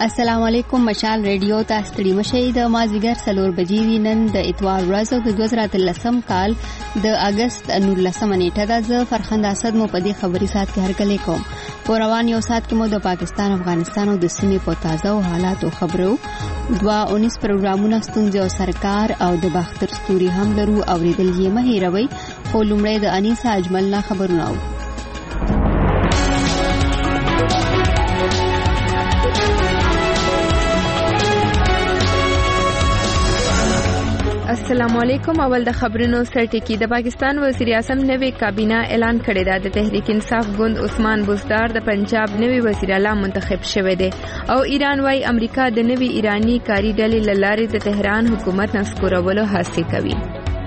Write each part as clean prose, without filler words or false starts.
السلام علیکم مشال ریډیو ته ستړي مشئ د مازیګر 4 بجې دی نن د اتوار ورځ او د 2013 کال د اگست 19 نیټه ده. زه فرخنده اسد مو په دې خبري سات کې هرکلی کوم. په روان یو سات کې مو د پاکستان افغانستان او د سیمې په تازه او حالاتو خبرو 19 پروګرامونه ستونزې او سرکار او د باختر ستوري هم لرو اوریدل یې مه هیروئ. خو لومړی د انیسه اجمل نه خبرونه او السلام علیکم. اول د خبرونو سرټکی. د پاکستان وزیر اعظم نوی کابینه اعلان کړی دی. د تحریک انصاف ګوند عثمان بزدار د پنجاب نوی وزیر اعلی منتخب شوی دی او ایران وايي امریکا د نوی ایرانی کاری ډلې لارې د تهران حکومت نسکورولو هڅه کوي.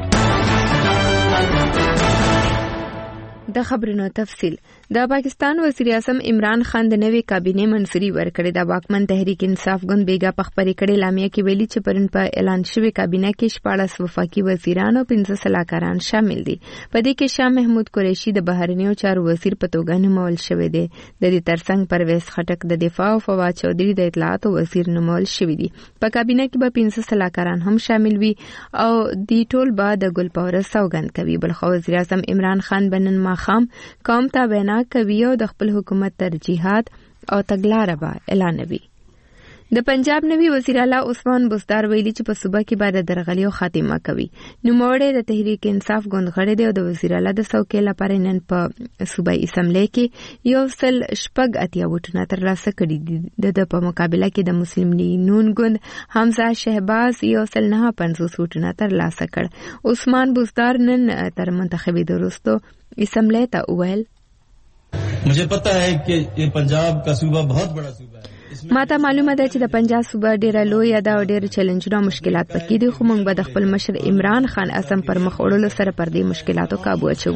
د خبرونو تفصیل. د پاکستان وزیر اعظم عمران خان د نوې کابینه منصوري ورکړې. د واکمن تحریک انصاف ګوند بیګا پخپري کړي لامیه کې ویلي چې پرن په اعلان شوی کابینه کې 14 وفاقي وزیران او 15 صلاحکاران شامل دي. په دې کې شاه محمود قریشي د بهرنیو چارو وزیر په توګه نومول شوی دی. د دې ترڅنګ پرویز خټک د دفاع او فواد چودھری د اطلاعات وزیر نومول شوی دی. په کابینه کې به 15 صلاحکاران هم شامل وي او د ټول بعد د ګلپاور سوګند کوي. بلخو وزیر اعظم عمران خان بنن ماخام قوم ته بیان کوي او د خپل حکومت ترجیحات او تګلارې به اعلانوي. د پنجاب نوی وزیر اعلی عثمان بزدار ویلي چې په صوبه کې بعد درغلیو خاتمه کوي. نوموړی د تحریک انصاف ګوند غړی دی او د وزیر اعلی د څوکۍ لپاره نن په صوبایي اسمبلی کې 180 ووټونه ترلاسه کړي دي. د په مقابله کې د مسلم لیگ نون ګوند حمزه شهباز 150 ووټونه ترلاسه کړ. عثمان بزدار نن تر منتخبي وروسته اسمبلی ته وویل मुझे पता है कि ये पंजाब का सूबा बहुत बड़ा सूबा है. ماته معلومه ده چې د پنجاب صوبه ډیره لوی ده او ډیر چیلنجونه او مشکلات پکې دي، خو موږ به د خپل مشر عمران خان اعظم پر مخ وړلو سره پر دې مشکلاتو قابو اچو.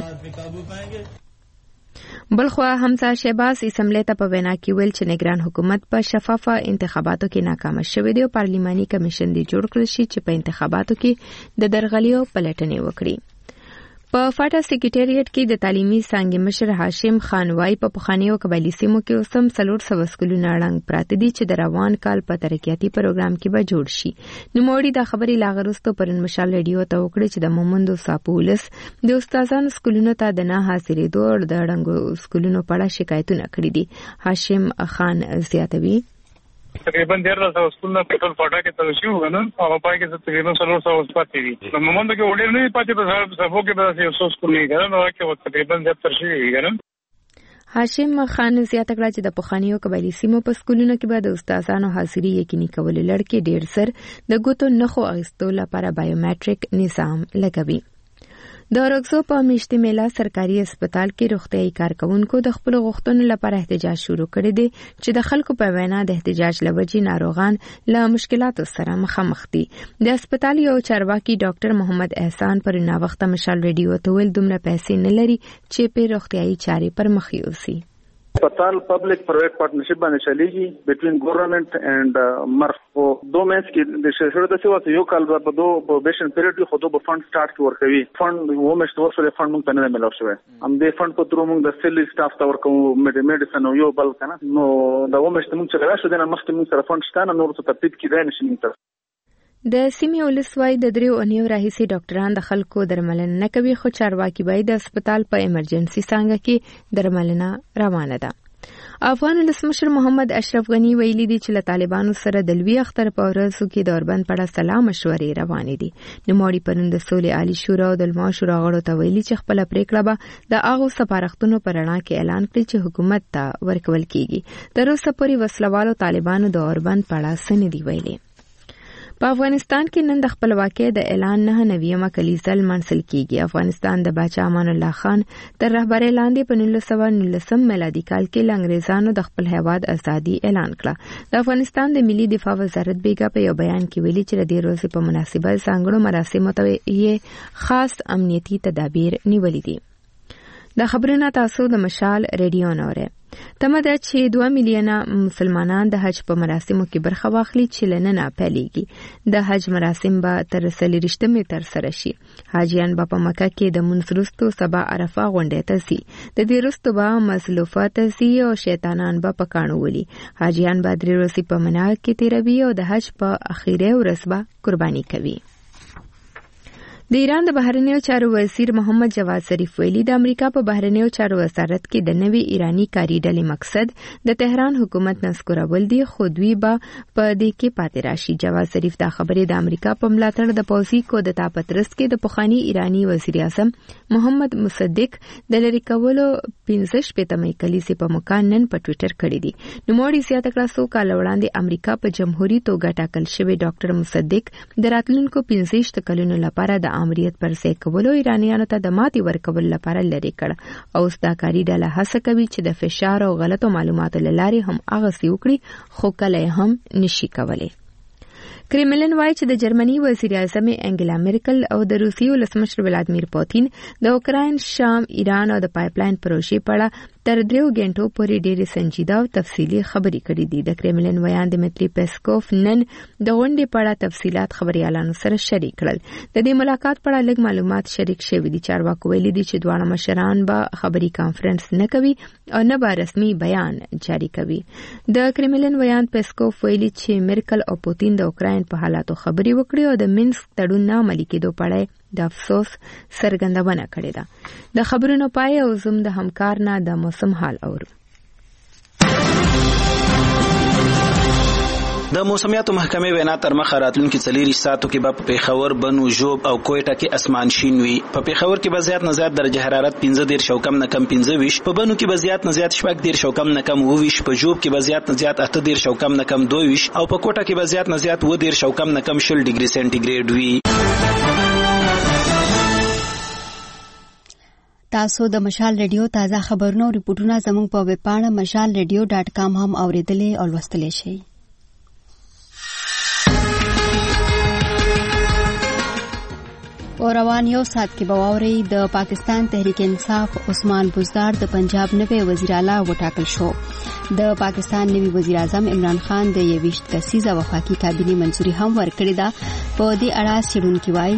بلخو حمزه شهباز اسمبلی ته په وینا کې ویل چې نگران حکومت په شفافه انتخاباتو کې ناکام شوی دی او پارلیماني کمیشن دی جوړ کړی شي چې په انتخاباتو کې د درغلیو پلټنې وکړي. په فاټا سیکریټریټ کې د تعلیمي څانګې مشر هاشم خان وايي په پخوانیو قبایلی سیمو کې اوسم 400 سکولونه اړنګ پراته دي چې د روان کال په ترقیاتي پروګرام کې به جوړ شي. نوموړي د خبرې لاغرستو پرن مشال ریډیو ته وکړي چې د مومندو ساپولس د استادانو سکولونو ته د نه حاضرېدو او د اړنګو سکولونو په اړه شکایتونه کړي دي. هاشم خان زیاتوي تقریبا 1300 سکولونه په ټول فاټا کې تلشي وګنه او پای کې تقریبا 400 پاتې دي. نو مومند کې وړي نه پاتې په سبو کې به 100 سکول نه کړه نو کې تقریبا 70 شي وګنه. هاشم خان زیاته کړه چې د پخوانیو قبایلی سیمو په سکولونو کې به د استادانو حاضري یقیني کول لړکې ډیر سر د ګوتو نخو اغستو لپاره بایومټریک نظام لګوي. د اورګزو په میشتي میله سرکاري هسپتال کې روغتيایي کارکونکو د خپل غوښتنو لپاره احتجاج شروع کړی دی چې د خلکو په وینا د احتجاج لوجې ناروغان له مشکلاتو سره مخامخ دي. د هسپتال یو چارواکي ډاکټر محمد احسان پر ناوخته مشال ریډیو ته ویل دومره پیسې نه لري چې په روغتيایي چارې پر مخ یوسي. अस्पताल पब्लिक प्राइवेट पार्टनरशिप باندې چلیږي بټوین ګورنمنت اند مرف په دوه مینس کې د شهر د سیوا یو کال په دوه بیشن پیریډ کې خودو په فند سٹارټ ورکوي. فند و مشت ورسره فند مونږ ته نه ملو شوی. هم دې فند په تر مونږ د سیل سټاف ته ورکو میډیسن یو بل کنه نو دا و مشت مونږ چې راشو د مخکې مونږ سره فند شته نو ورته ترتیب کیدای نشي مونږ. د سیمې ولسوای د 3 اونیو راهیسي ډاکټران د خلکو درملنه نه کوي، خو چارواکي باید د هسپتال په ایمرجنسي څنګه کې درملنه روانه ده. افغان ولسمشر محمد اشرف غنی ویلي دی چې له طالبانو سره د لوی اختر په ورځو کې د اوربند په اړه سلا مشورې روانې دي. نوموړي پرون د سولې عالی شورا او د علما شورا غړو ته ویلي چې خپل پریکړه به د هغو سپارښتنو پر رڼا کې اعلان کړي چې حکومت ته ورکول کیږي. تر اوسه پورې وسلوالو طالبانو د اوربند په اړه څه نه دی ویلي. په افغانستان کې نن د خپلواکۍ د اعلان 9 کلیزه لمانځل کیږي. افغانستان د باچا امان الله خان تر رهبرۍ لاندې په 1919 میلادي کال کې له انګریزانو د خپل هیواد ازادي اعلان کړه. د افغانستان د ملي دفاع وزارت بیګا په یو بیان کې ویلي چې د دې ورځې په مناسبت ځانګړو مراسمو ته یې خاص امنیتي تدابیر نیولې دي. د خبرونه تاسو د مشال ریډیو نوره تمه ده چې 2 میلیونه مسلمانان د حج په مراسمو کې برخه واخلي چې لننه پیلېږي. د حج مراسم به تر 30 تر سره شي. حاجیان به په مکه کې د منځ وروسته سبا عرفه غونډې ته ځي. د دې وروسته به مزدلفه ته ځي او شیطانان به په کاڼو ولي. حاجیان به 3 ورځې په منا کې تیروي او د حج په اخیری ورځ به قرباني کوي. د ایران د بهرنیو چارو وزیر محمد جواد ظریف ویلي د امریکا په بهرنیو چارو وزارت کې د نوې ایرانی کاری ډلې مقصد د تهران حکومت نسکورول دي، خو دوی به په دې کې پاتې راشي. جواد ظریف دا خبرې د امریکا په ملاتړ د پوځي کودتا په ترڅ کې د پخوانی ایرانی وزیر اعظم محمد مصدق د لری کولو 15 کلیسې په مکان نن په ټوئیټر کړی دي. نوموړي زیاته کړه څو کال وړاندې امریکا په جمهوریت توګه ټاکل شوی ډاکټر مصدق د راتلونکو 15 کلونو لپاره د امریت پر ځای کولو ایرانیانو ته د ماتي ورکول لپاره لري کړ او دا کاری ډله هڅه کوي چې د فشار او غلطو معلوماتو لاري هم اغسی وکړي، خو کله هم نشي کولای. کرملن وایي چې د جرمني وزیر اعظم انګلا مرکل او د روسیې ولسمشر ولادیمیر پوتین د اوکراین، شام، ایران او د پایپلاین پروژې په اړه تر 3 غنټو پورې ډېرې سنجیده او تفصیلي خبرې کړې دي. د کرملن ویان دمیتری پیسکوف نن د غونډې په اړه تفصیلات خبريالانو سره شریک کړل. د دې ملاقات په اړه لږ معلومات شریک شوي دي. چارواکو ویلي دي چې دواړه مشران به خبري کانفرنس نه کوي او نه به رسمي بیان جاری کوي. د کرملن ویان پیسکوف ویلي چې مرکل او پوتین د اوکراین په حالاتو خبري وکړي او د منسک تړون نه عملي کېدو په اړه د افسوس څرګندونه کړې ده. د خبرونو پای او زم د همکار نه د موسم حال اورو. د موسمیاتو محکمې وینا تر مخه راتلونکي 40 ساعتو کې به په پیښور، بنو، ژوب او کوټه کې اسمان شین وي. په پیښور کې به زیات نه زیات درجه حرارت 15 او کم نه کم 25، په بنو کې به زیات نه زیات 14 او کم نه کم 20، په ژوب کې به زیات نه زیات 18 او کم نه کم 22 او په کوټه کې به زیات نه زیات 20 او کم نه کم 20 ډیګري سنټیګریډ وي. تاسو د مشال ریډیو تازه خبرونه او ریپورتونه زموږ په ویب پاڼه mashalradio.com هم اوریدلې او لوستلی شئ. روان یو ساعت کې به واورئ د پاکستان تحریک انصاف عثمان بزدار د پنجاب نوی وزیر اعلی وټاکل شو. د پاکستان نوی وزیر اعظم عمران خان د 21 کسیزه وفاقي کابینې منځوري هم ورکړې ده. په دې اړه څېړونکي وایي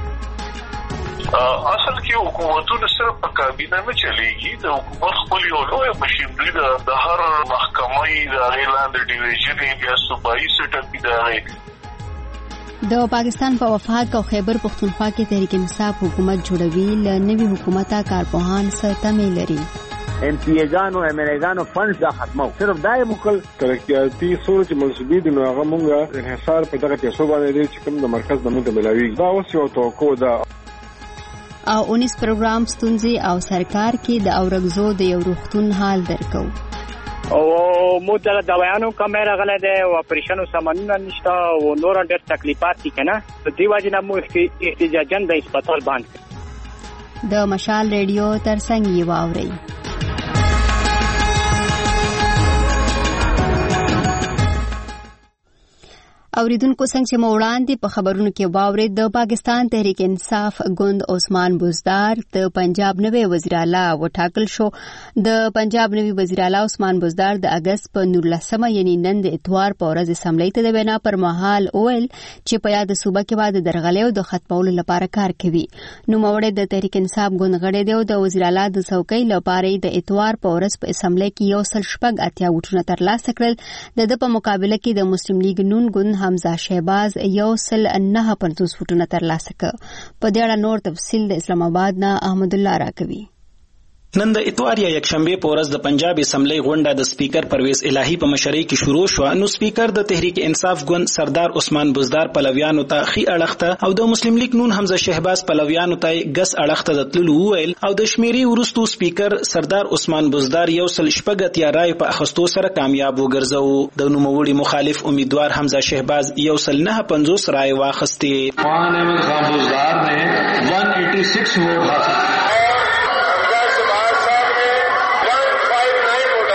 اصل کې حکومتونه صرف په کابینه نه چلیږي. د حکومت خپل یو لوی مشینري ده، د هر محکمې د غیلاند ډیویژن بیا صوبایي سیټ دی. د پاکستان په وفاق او خیبر پختونخوا کې تحریک انصاف حکومت جوړوي. ل نوي حکومته کارپوهان ستمه لري. ام پی ایګانو ام ال ایګانو فنډز دا ختمو. صرف دای مکل ترقیاتی سوچ منسوبي د نو هغه مونږه انحصار په دغه پیسو باندې چې کوم د مرکز د موږ ملاوي دا اوس یو توقع ده. او 19 پروګرام ستونزې او سرکار کې د اورګزو د یو روغتون حال درکو. او مو د دوايانو کمره غلې ده او اپریشنو سامانونه نشته او نور ډېر تکلیفات دي کنه. د دې وجه نه مو احتجاجن د هسپتال باندې د مشال ریډیو ترڅنګ یې واوري. اوریدونکو څنګه چې وړاندې په خبرونو کې واورید د پاکستان تحریک انصاف ګوند عثمان بزدار د پنجاب نوی وزیر اعلی وټاکل شو. د پنجاب نوی وزیر اعلی عثمان بزدار د اگست په 19 یعنی نن د اتوار په ورځ اسمبلی ته د وینا پر مهال اول چې په یاد صوبه کې بعد درغلې او د ختمولو لپاره کار کوي. نو موړد د تحریک انصاف ګوند غړي دی او د وزیر اعلی د څوکۍ لپاره د اتوار په ورځ په اسمبلی کې 180 ووټونه ترلاسه کړل. د په مقابله کې د مسلم لیگ نون ګوند حمزه شهباز 109 ووټونه ترلاسه کړ. په دې اړه نور تفصیل د اسلام آباد نه احمد الله راکوي. نن د اتوار یا یکشنبه په ورځ د پنجاب اسمبلی غونډه د سپیکر پرویز الهی په مشرۍ کې شروع شو. نو سپیکر د تحریک انصاف ګوند سردار عثمان بزدار پلویانو ته خي اړخته او د مسلم لیگ نون حمزه شهباز پلویانو ته ګس اړخته د تللو ویل او د شمیري ورستو سپیکر سردار عثمان بزدار 180 یا رای په اخستو سره کامیاب وګرځاو. د نوموړي مخالف امیدوار حمزه شهباز 150 رای واخستې. خان احمد خان بزدار نے 186 ووٹ حاصل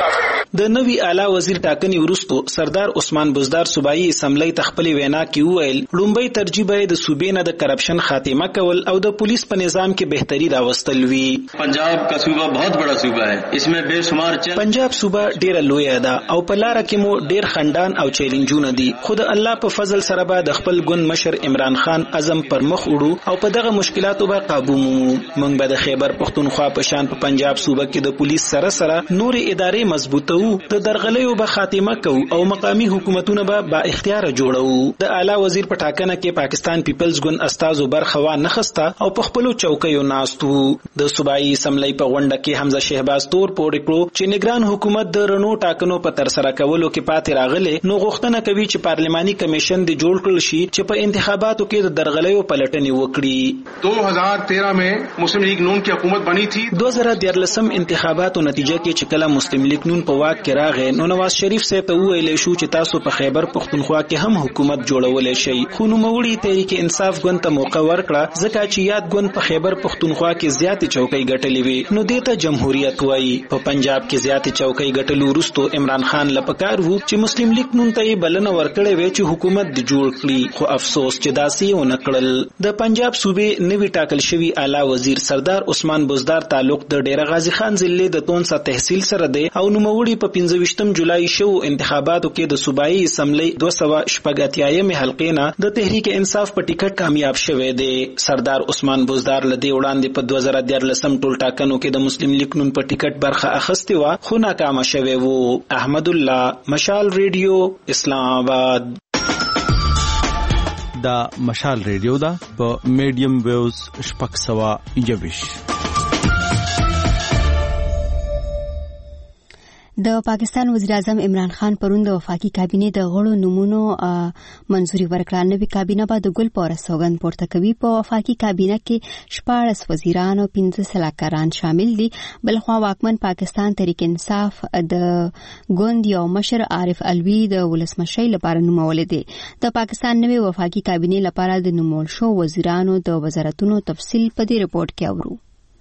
د نوي اعلی وزیر ټاکنې وروسته سردار عثمان بزدار صوبایي اسمبلی تخپل وینا کې وویل لومبۍ ترجیح به د صوبې نه د کرپشن خاتمه کول او د پولیس په نظام کې بهتري راوستل وي. पंजाब का सूबा बहुत बड़ा सूबा है, इसमें बेशुमार पंजाब सूबा ډیره لویه ده او په لار کې مو ډیر خندان او چیلنجونه دي. خود الله په فضل سره به د خپل ګوند مشر عمران خان عزم پر مخ وړو او په دغه مشکلاتو به قابو مومو. موږ به د خیبر پښتونخوا په شان په پنجاب صوبه کې د پولیس سره نور ادارې مضبوطو، د درغلیو به خاتمه کوو او مقامی حکومتونه به با اختیار جوړو. د اعلی وزیر په ټاکنه کې پاکستان پیپلز ګوند استازو برخه وا نخسته او په خپل چوکیو ناستو. د صوبایي اسمبلی په غونډه کې حمزه شهباز تور پورې کړو چې نگران حکومت د رڼو ټاکنو په تر سره کولو کې پاتې راغلی، نو غوښتنه کوي چې پارلماني کمیشن دی جوړ کړل شي چې په انتخاباتو کې د درغلیو پلټنې وکړي. 2013 में मुस्लिम लीग नून की हुकूमत बनी थी. 2013 انتخاباتو نتیجه کې چې کله مسلم لیگ نون په واک کې راغی نو نواز شریف سره ته ویل شو چې تاسو په خیبر پښتونخوا کې هم حکومت جوړولای شئ، خو نوموړي تحریک انصاف ګوند ته موقع ورکړه ځکه چې یاد ګوند په خیبر پښتونخوا کې زیاتې چوکۍ ګټلې وي، نو دیته جمهوریت وایي. په پنجاب کې زیاتې چوکۍ ګټلو وروسته عمران خان لپاره وو چې مسلم لیگ نون ته بلنه ورکړې وي چې حکومت دی جوړ کړي، خو افسوس چې داسې ونه کړل. د پنجاب صوبې نوی ټاکل شوی اعلی وزیر سردار عثمان بزدار تعلق د ډیره غازی خان ضلع د تونسا تحصیل سره دی او نوموړي په 25 جولای شو انتخاباتو کې د صوبایي اسمبلی 280 حلقې نه د تحریک انصاف په ټیکټ کامیاب شوی دی. سردار عثمان بزدار لدی وړاندې په 2013 ټول ټاکنو کې د مسلم لیگ نون په ټیکټ برخه اخیستې و خو ناکامه شوی وو. احمد الله، مشال ریډیو، اسلام آباد. دا مشال ریډیو دا په میډیم ویوز 621. د پاکستان وزیر اعظم عمران خان پرون د وفاقي کابینې د غړو نومونو منځوري ورکړه. نوې کابینه به د ګل پوره سوګند پورته کوي. په وفاقي کابینه کې 14 وزیران او 15 سلاکاران شامل دي. بلخوا واکمن پاکستان تحریک انصاف د ګوند یو مشر عارف الوی د ولسمشي لپاره نومول دي. د پاکستان نوې وفاقي کابینې لپاره د نومول شو وزیرانو د وزارتونو تفصیل په دې رپورت کې اورو.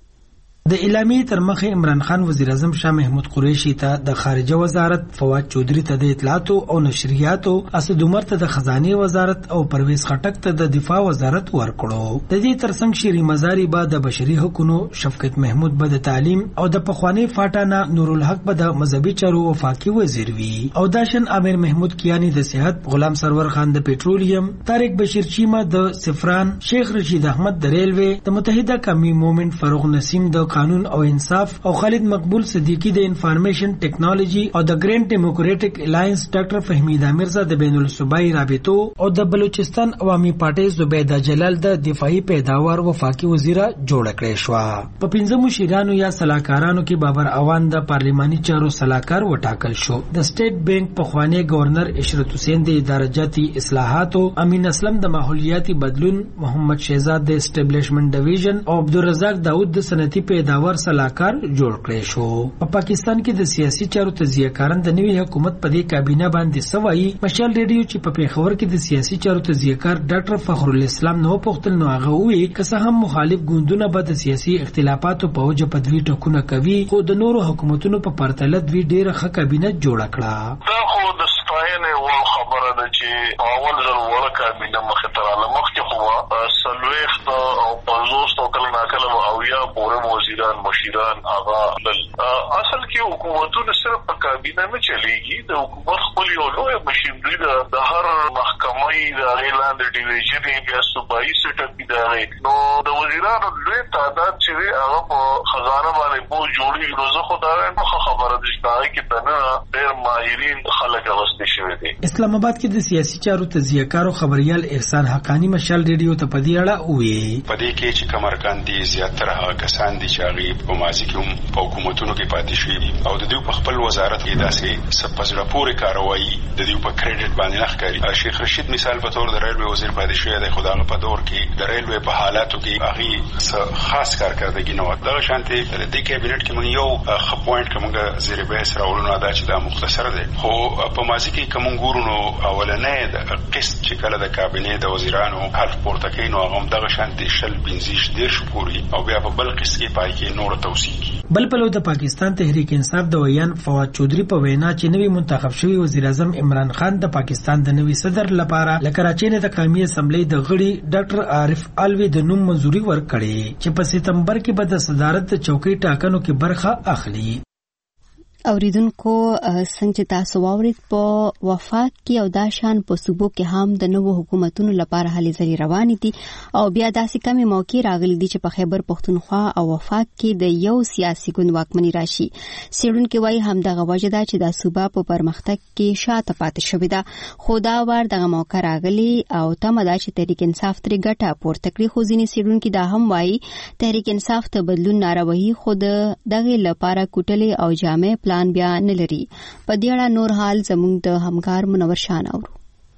د اعلامیې تر مخه عمران خان وزیر اعظم شاه محمود قریشي ته د خارجه وزارت، فواد چودھری ته د اطلاعات او نشریاتو، اسد عمر ته د خزانه وزارت او پرویز خټک ته د دفاع وزارت ورکړو. د دې ترڅنګ شيري مزاری به د بشري حقوقو، شفقت محمود به د تعلیم او د پخوانی فاټانا نور الحق به د مذهبي چارو وفاقي وزیر وي او داشن امیر محمود کیانی د صحت، غلام سرور خان د پېټرولیم، طارق بشیر چیمه د سفران، شیخ رشید احمد د ریلوے، د متحده قومي مومنت فاروق نسیم د قانون او انصاف او خالد مقبول صدیقی د انفارمیشن ټیکنالوژي او د ګرین ډیموکریټک الاینس ډاکټر فهمیده مرزا د بین الصوبایي رابطو او د بلوچستان عوامي پارټي زبیده جلال د دفاعي پیداوار وفاقي وزیره جوړ کړې شو. په 15 مشیرانو یا سلاکارانو کې بابر اوان د پارلیماني چارو سلاکار وټاکل شو. د سټیټ بانک پخوانی گورنر اشرت حسین د ادارجاتي اصلاحاتو، امین اسلم د ماحولیاتي بدلون، محمد شهزاد د اسټابلیشمنت ډیویژن او عبدالرزاق داود د صنعتي پیداوار سلاکار جوړ کړی شو. په پاکستان کې د سیاسي چارو تجزیه کاران د نوي حکومت په دې کابینه باندې سوي. مشال ریډیو چې په پیښور کې د سیاسي چارو تجزیه کار ډاکټر فخر الاسلام نو پختل نو هغه وی که هم مخالف ګوندونه به د سیاسي اختلافاتو په وجه په دوی ټکونه کوي، خو د نورو حکومتونو په پرتله دوی ډیره ښه کابینه جوړ کړه. دا خو د ستاینې وړ خبره ده چې اول ځل وړه کابینه مخې ته راغله. مخکې خو څلوېښت او 50 کله ناکله او یا پورې وزیران مشیران هغه اصل کې حکومتونه صرف په کابینه نه چلیږي. د حکومت خپل یو لوی مشینري ده، د هر محکمې د اعلان د ډیویژن بیا صوبایي سیټ اپ دی، نو د وزیرانو لوی تعداد چې هغه په خزانه باندې بو جوړي. نو زه خو دا نه خبره ده چې دا کې تنه ډېر ماهرین خلک واستې شوی دي. اسلام آباد کې د سیاسي چارو تجزیه کارو خبريال احسان حقانی مشال ریډیو ته پدې اړه وی پدې کې چې کمرکان دي زیاتره هغه کسان دي چې هغه په ماضي کې هم په حکومتونو کې پاتې شوي او د دوی په خپل وزارت کې داسې سپزړه پورې کارونه وایي د دې په کریډټ باندې نه ښکاري. شیخ رشید مثال په تور د ریلوی وزیر پاتې شوی دی، خو د هغه په دور کې د ریلوی په حالاتو کې هغې خاص کارکردګي نه وه. دغه شانتې د دې کابینټ کې موږ یو ښه پوینټ که موږ زیر بحث راولو دا چې دا مختصر دی، خو په ماضي کې که موږ ګورو نو اولنی د قسط چې کله د کابینې د وزیرانو حرف پورته کوي نو هغه هم دغه شانتې 20-25 پورې او بیا په بل قسط کې پای کې نور توسیع کیږي. بل پلو د پاکستان تحریک انصاف د ویان فواد چودھری په وینا چې نوی منتخب شوی وزیر اعظم عمران خان د پاکستان د نوی صدر لپاره له کراچۍ نه د قومي اسمبلی د غړي ډاکټر عارف الوی د نوم منزوري ورکړې چې په سپتمبر کې به د صدارت د چوکۍ ټاکنو کې برخه اخلي. اوریدونکو څنګه تاسو واورید په وفاق کې او دا شان په صوبو کې هم د نوو حکومتونو لپاره هلې ځلې روانې دي او بیا داسې کمې موقع راغلي دي چې په خیبر پښتونخوا او وفاق کې د یو سیاسي ګوند واکمني راشي. څېړونکي وایي همدغه وجه ده چې دا صوبه په پرمختګ کې شاته پاتې شوې ده، خو دا وار دغه موقع راغلي او تمه ده چې تحریک انصاف ترې ګټه پورته کړي. خو ځینې څېړونکي دا هم وایي تحریک انصاف ته بدلون ناروهي خو د دغې لپاره کوټلې او جامع پلان بیا نه لري. په دې اړه نور حال زموږ د همکار منور شان اورو.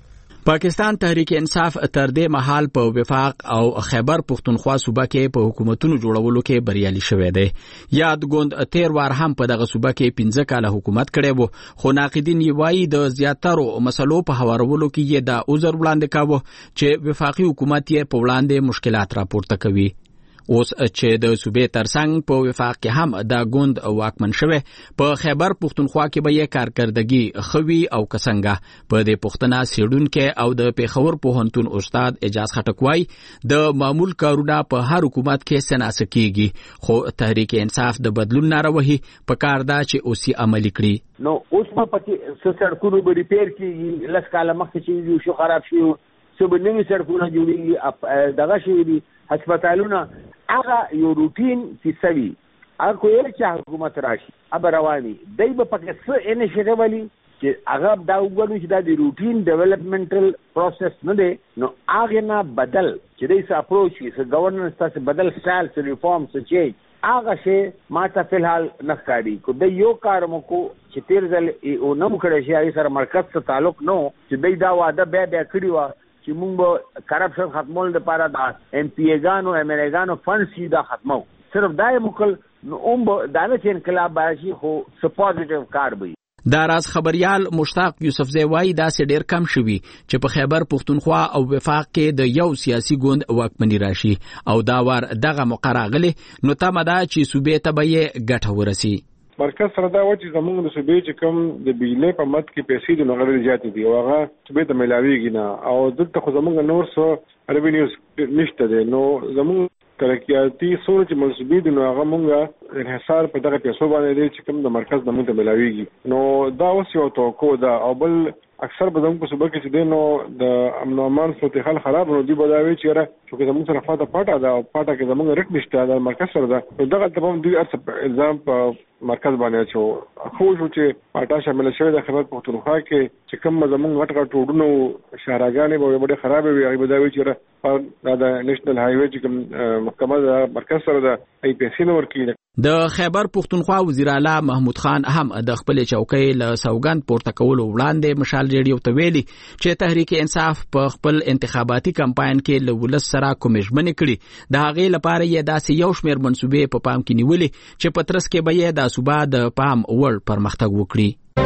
پاکستان تحریک انصاف تر دې مهال په وفاق او خیبر پښتونخوا صوبه کې په حکومتونو جوړولو کې بریالي شوی دی. یاد ګوند تیر وار هم په دغه صوبه کې 15 کاله حکومت کړی و، خو ناقدین یې وایي د زیاترو مسلو په هوارولو کې یې دا عذر وړاندې کاوه چې وفاقي حکومت یې په وړاندې مشکلات راپورته کوي. اوس چې د صوبې ترڅنګ په وفاق کې هم دا ګوند واکمن شوی، په خیبر پښتونخوا کې به یې کارکردګي خوي او کسنګه. په دې پښتنه سیډونکو او د پیښور پوهنتون استاد اجاز خټک وایي د معمول کارونه په هر حکومت کې سناسه کیږي، خو تحریک انصاف د بدلون ناروهي په کار ده چې اوسي عملي کړي. نو اوس په پکې سړکونو به ریپیر کیږي، لس کاله مخکې چې شو خراب شي سو به نوي سړکونه جوړیږي، دغه شي دي هسپتالونه هغه یو روټین کیسوي. هغه کوی چې حکومت راشي اب رواني دای په پکې څه انیشیټیو ولي چې هغه دا وګورو چې دا د روټین ډیولپمنټل پروسس نه دی، نو هغه نه بدل چې دای څه اپروچ څه گورننس تاسو بدل سټایل څه ریفارم څه چینج هغه شی ماته فلحال نه ښکاري. کو د یو کار مو کو چې تیر ځل او نو کړی شي هغه سره مرکز څخه تعلق نو چې دای دا واده بیا کړی و چې موږ به کرپشن ختمول لپاره د ایم پی ایګانو ایم ایل ایګانو فند سیده ختمو، صرف دا مکل نو دا نه چې انقلاب راشي خو سپوزټیو کار وي. دا راز خبريال مشتاق یوسفزی وایي داسې ډیر کم شوي چې په خیبر پښتونخوا او وفاق کې د یو سیاسي ګوند واکمني راشي او دا وار دغه مقرغله نو تمه ده چې صوبې ته به یې ګټه ورسي. مرکز سره دا و چې زموږ د صوبې چې کوم د بجلی په مد کې پیسې د نغړې زیاتې دي او هغه صوبې ته ملاویږي نه، او دلته خو زموږ نور څه ریوینیوز نشته دی. نو زموږ ترقیاتي سوچ چې منسوبې دي نو هغه مونږه انحصار په دغه پیسو باندې دی چې کوم د مرکز د مونږ ته ملاویږي. نو دا اوس یو توقع ده. او بل اکثر به زموږ په صوبه کې چې دی نو د امن او امان صورتحال خراب نو دی به دا وایي چې چې زموږ سره فاته پاټه ده او پاټه کې زموږ رټ نشته د مرکز سره ده، نو دغه ته هم دوی الزام په مرکز باندې اچو. خو شو چې پاټه شامل شوی د خبرت پښتونخوا کې چې کوم زموږ غټ غټ روډونو شهرګانې به ډېرې خراب وي، هغه به دا وایي چې دا د نېشنل هایوي چې کوم محکمه د مرکز سره ده ای پیسې نه ورکوي. د خیبر پښتونخوا وزیر اعلی محمود خان هم د خپل چوکۍ له سوګند پورته کولو وړاندې مشال ریډیو ته ویلي چې تحریک انصاف په خپل انتخاباتي کمپاین کې له ولس سره کومې ژمنې کړي، د هغې لپاره یې داسې یو شمېر منصوبې په پام کې نیولې چې په ترڅ کې به یې دا صوبه د پام وړ پرمختګ وکړي.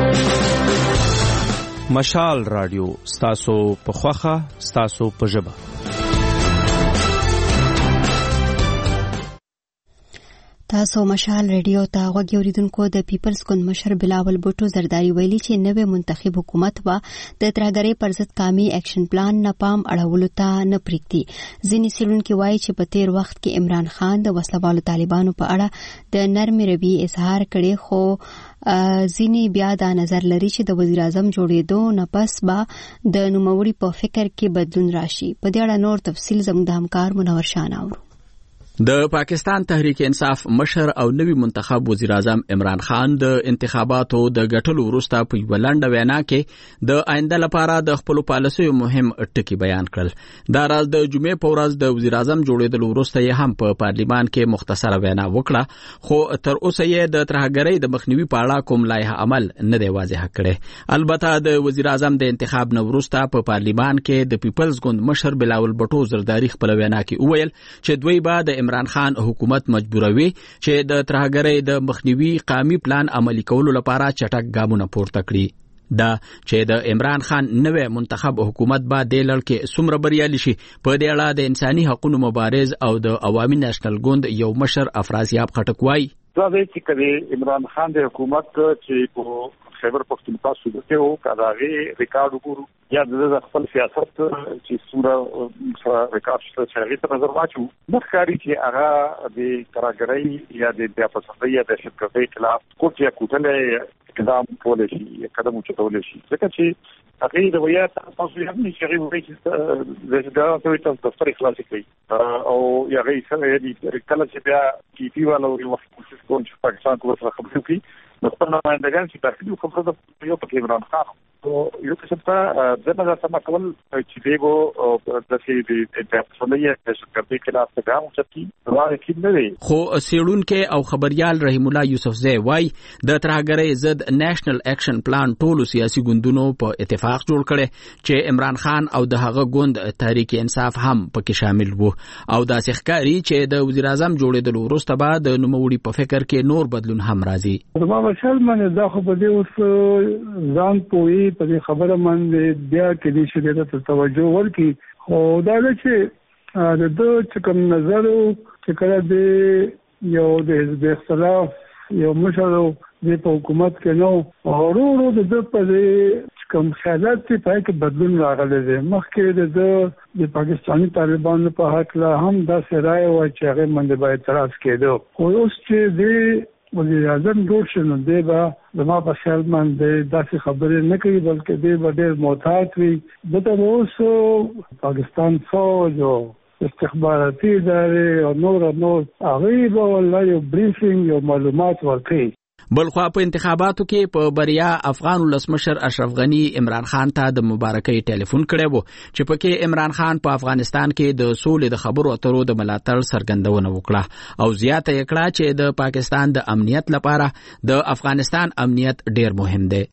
مشال رادیو ستاسو په خوخه ستاسو په ژبه. تاسو مشال ریډیو ته غوږ اوریدونکو د پیپلز ګوند مشر بلاول بوټو زرداری ویلي چې نوې منتخب حکومت به د ترهګرۍ پر ضد قومي اکشن پلان نه پام اړولو ته نه پرېږدي. ځینې څېړونکي وایي چې په تیر وخت کې عمران خان د وسلوالو طالبانو په اړه د نرمې رویې اظهار کړی، خو ځینې بیا دا نظر لري چې د وزیر اعظم جوړېدو نه پس به د نوموړي په فکر کې بدلون راشي. په دې اړه نور تفصیل زموږ د همکار منور شان اورو. د پاکستان تحریک انصاف مشر او نوی منتخب وزیر اعظم عمران خان د انتخاباتو د ګټلو وروسته په یوه لنډه وینا کې د آینده لپاره د خپلو پالیسیو مهم ټکي بیان کړل. دا راز د جمعې په ورځ د وزیر اعظم جوړېدلو وروسته یې هم په پارلیمان کې مختصره وینا وکړه، خو تر اوسه یې د ترهګرۍ د مخنیوي په اړه کوم لایحه عمل نه دی واضح کړی. البته د وزیر اعظم د انتخاب نه وروسته په پارلیمان کې د پیپلز ګوند مشر بلاول بټو زرداری خپل وینا کې وویل چې دوی به د عمران خان حکومت مجبوروي چې د ترهګرۍ د مخنیوي قومي پلان عملي کولو لپاره چټک ګامونه پورته کړي. دا چې د عمران خان نوې منتخب حکومت به د لړ کې څومره بریالي شي په دې اړه د انساني حقوقو مبارز او د عوامي نېشنل ګوند یو مشر افرازیاب خټک وایي. دا چې کله عمران خان د حکومت چې په خیبر پختونخوا صوبه کې وو کاغذي ریکارډ وګورو یا د خپل سیاست چې څومره ریکارډ شته چې هغه ته نظر واچو مخکاري چې هغه د ترهګرۍ یا د بیا پسندۍ یا د شرکتۍ خلاف کوټه کوټله اقدام کولای شي قدم چتول شي ځکه چې هغه د ویا تاسو یې هم نشي غوړي چې دا څه ته دفتر خلاص کړي او یا غي سره دې کله چې بیا کی پی والو یو وخت کوم چې پاکستان کو سره خبرې کوي نو په نمائندګان چې ترتیب خبره د یو په عمران خان او یو څه ته دغه سم کول چې دیغو د سې د پسندۍ د شرکتۍ خلاف څنګه چتی راځي کې نه دی. خو سیړونکو او خبريال رحیم الله یوسفزی وای د ترهګرۍ ضد نېشنل اکشن پلان ټولو سیاسي ګوندونو په اتفاق جوړ کړي چې عمران خان او د هغه ګوند تحریک انصاف هم پکې شامل وو او دا ښکاري چې د وزیر اعظم جوړېدلو وروسته به د نوموړي په فکر کې نور بدلون هم راځي. مشال من دا خو په دې اوس ځان پوي په دې خبره من بیا کې دې شګه ته توجه ورکړي خو دا چې د دوه کوم نظر چې کله دې یو د حزب اختلاف یو مشر د حکومت کې نو ورو د په دې کوم خیالات چې پای کې بدلون راغلی دی. مخکې د پاکستاني طالبانو په حق لا هم دا سرای و چې هغه باندې باید اعتراض کېدو خو اوس چې دې وزیر اعظم جوړ شنو دی با زما په خیال باندې داسې خبرې نه کوي بلکې دی به ډېر محتاط وي. دته اوس پاکستان فوج او استخباراتي ادارې او نور هغوی به والله یو بریفینګ یو معلومات ورکوي. بلخوا په انتخاباتو کې په بریا افغان ولسمشر اشرف غنی عمران خان ته د مبارکۍ ټلیفون کړی و چې پکې عمران خان په افغانستان کې د سولې د خبرو اترو د ملاتړ څرګندونه وکړه او زیاته یې کړه چې د پاکستان د امنیت لپاره د افغانستان امنیت ډیر مهم دی.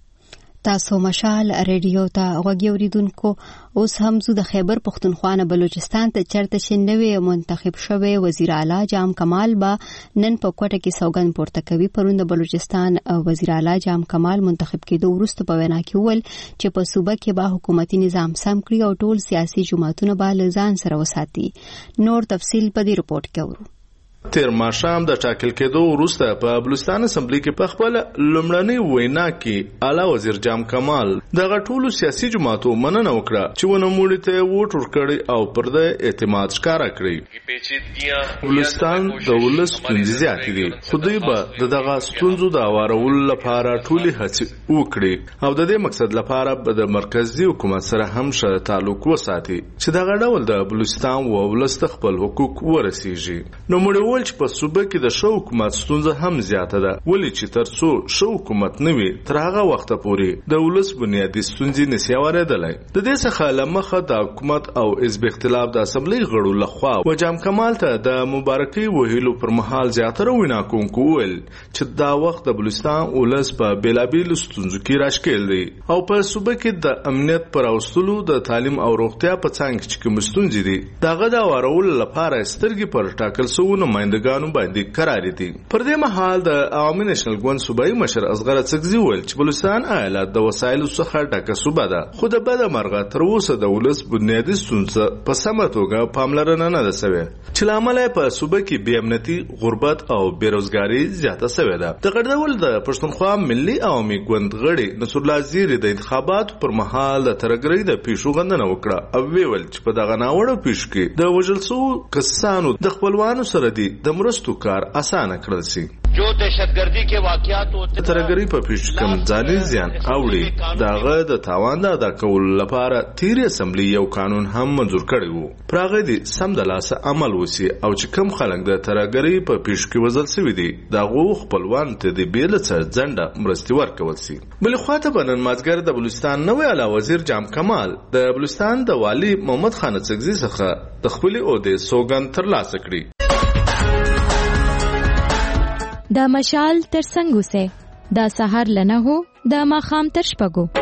تاسو مشال ریډیو ته غوږی اوریدونکو اوس هم زو د خیبر پختونخوا نه بلوچستان ته چرته چې نوې منتخب شوی وزیر اعلی جام کمال با نن په کوټه کې سوګند پورته کوي. پرون د بلوچستان وزیر اعلی جام کمال منتخب کېدو وروسته په وینا کې وویل چې په صوبه کې به حکومتي نظام سم کړي او ټول سیاسي جماعتونه به له ځان سره وساتي. نور تفصیل په دې رپورت کې اورو. تیر ماښام د ټاکل کېدو وروسته په بلوچستان اسمبلی کې په خپل لومړنۍ وینا کې اعلی وزیر جام کمال دغه ټولو سیاسي جماعتو مننه وکړه چې ونوموړي ته ووټ ورکړي او پر د اعتماد ښکاره کړي. بلوچستان د ولس ستونزې زیاتې دي خو دوی به دغه ستونزو د هوارولو لپاره ټولې هڅې وکړي او د دې مقصد لپاره به د مرکزي حکومت سره هم ښه تعلق وساتي چې دغه ډول د بلوچستان ولس ته خپل حقوق ورسیږي. نوموړي چې په صوبه کې د شو حکومت ستونزه هم زیاته ده ولې چې ترڅو شو حکومت نه وي تر هغه وخت پورې د ولس بنیادي ستونزې نشي اورېدلی. د دې څخه لمخه د حکومت او حزب اختلاف د اسمبلی غړو لخوا وجام کمال ته د مبارکۍ وهلو پر مهال زیاتره وینا کوونکو ویل چې دا وخت د بلوچستان ولس په بیلابیلو ستونزو کې راښکېل دی او په صوبه کې د امنیت پر اوستلو د تعلیم او روغتیا په څنګ کې کوم ستونزې دي دغه د اورولو لپاره سترګې پر ټاکل شوو نمائندګانو باندې قرار دي. پر دې مهال د عوامي نېشنل ګوند صوبایي مشر اصغر څکزي ویل چې بلوچستان ایالت د وسایلو څخه ډکه صوبه ده خو د بده مرغه تر اوسه د ولس بنیادي ستونزه په سمه توګه پاملرنه نه ده شوې چې لامل په صوبه کې بې امنیتي غربت او بیروزګاري زیاته شوې ده. دغه ډول د پښتونخوا ملي عوامي ګوند غړي نصر الله زیری د انتخاباتو پر مهال د ترګرۍ د پیښو غندنه وکړه او ویل چې په دغه ناوړه پیښو کې د وژل شوو کسانو د خپلوانو سره دي د مرستو کار اسانه کړل شي. जो दहशतगर्दी के वाकयात होते ترګری په پیشکم ځاني زیان اوړي داغه د تاوان د ادا کولو لپاره تیر اسمبلی یو قانون هم منزور کړی وو. پراغه دي سم د لاسه عمل وسی او چې کم خلک د ترګری په پیشکې وزل سوي دي داغه خپلوان ته د بیل څخه ځنډه مرستي ورکول سي. بل خواته بنن مازګر د بلوچستان نوې اعلی وزیر جام کمال د بلوچستان د والی محمد خان څګزي څخه د خپل عہده سوګند ترلاسه کړی. دا مشال تر څنګه وسه دا سحر لنه هو دا ماخام تر شپګو.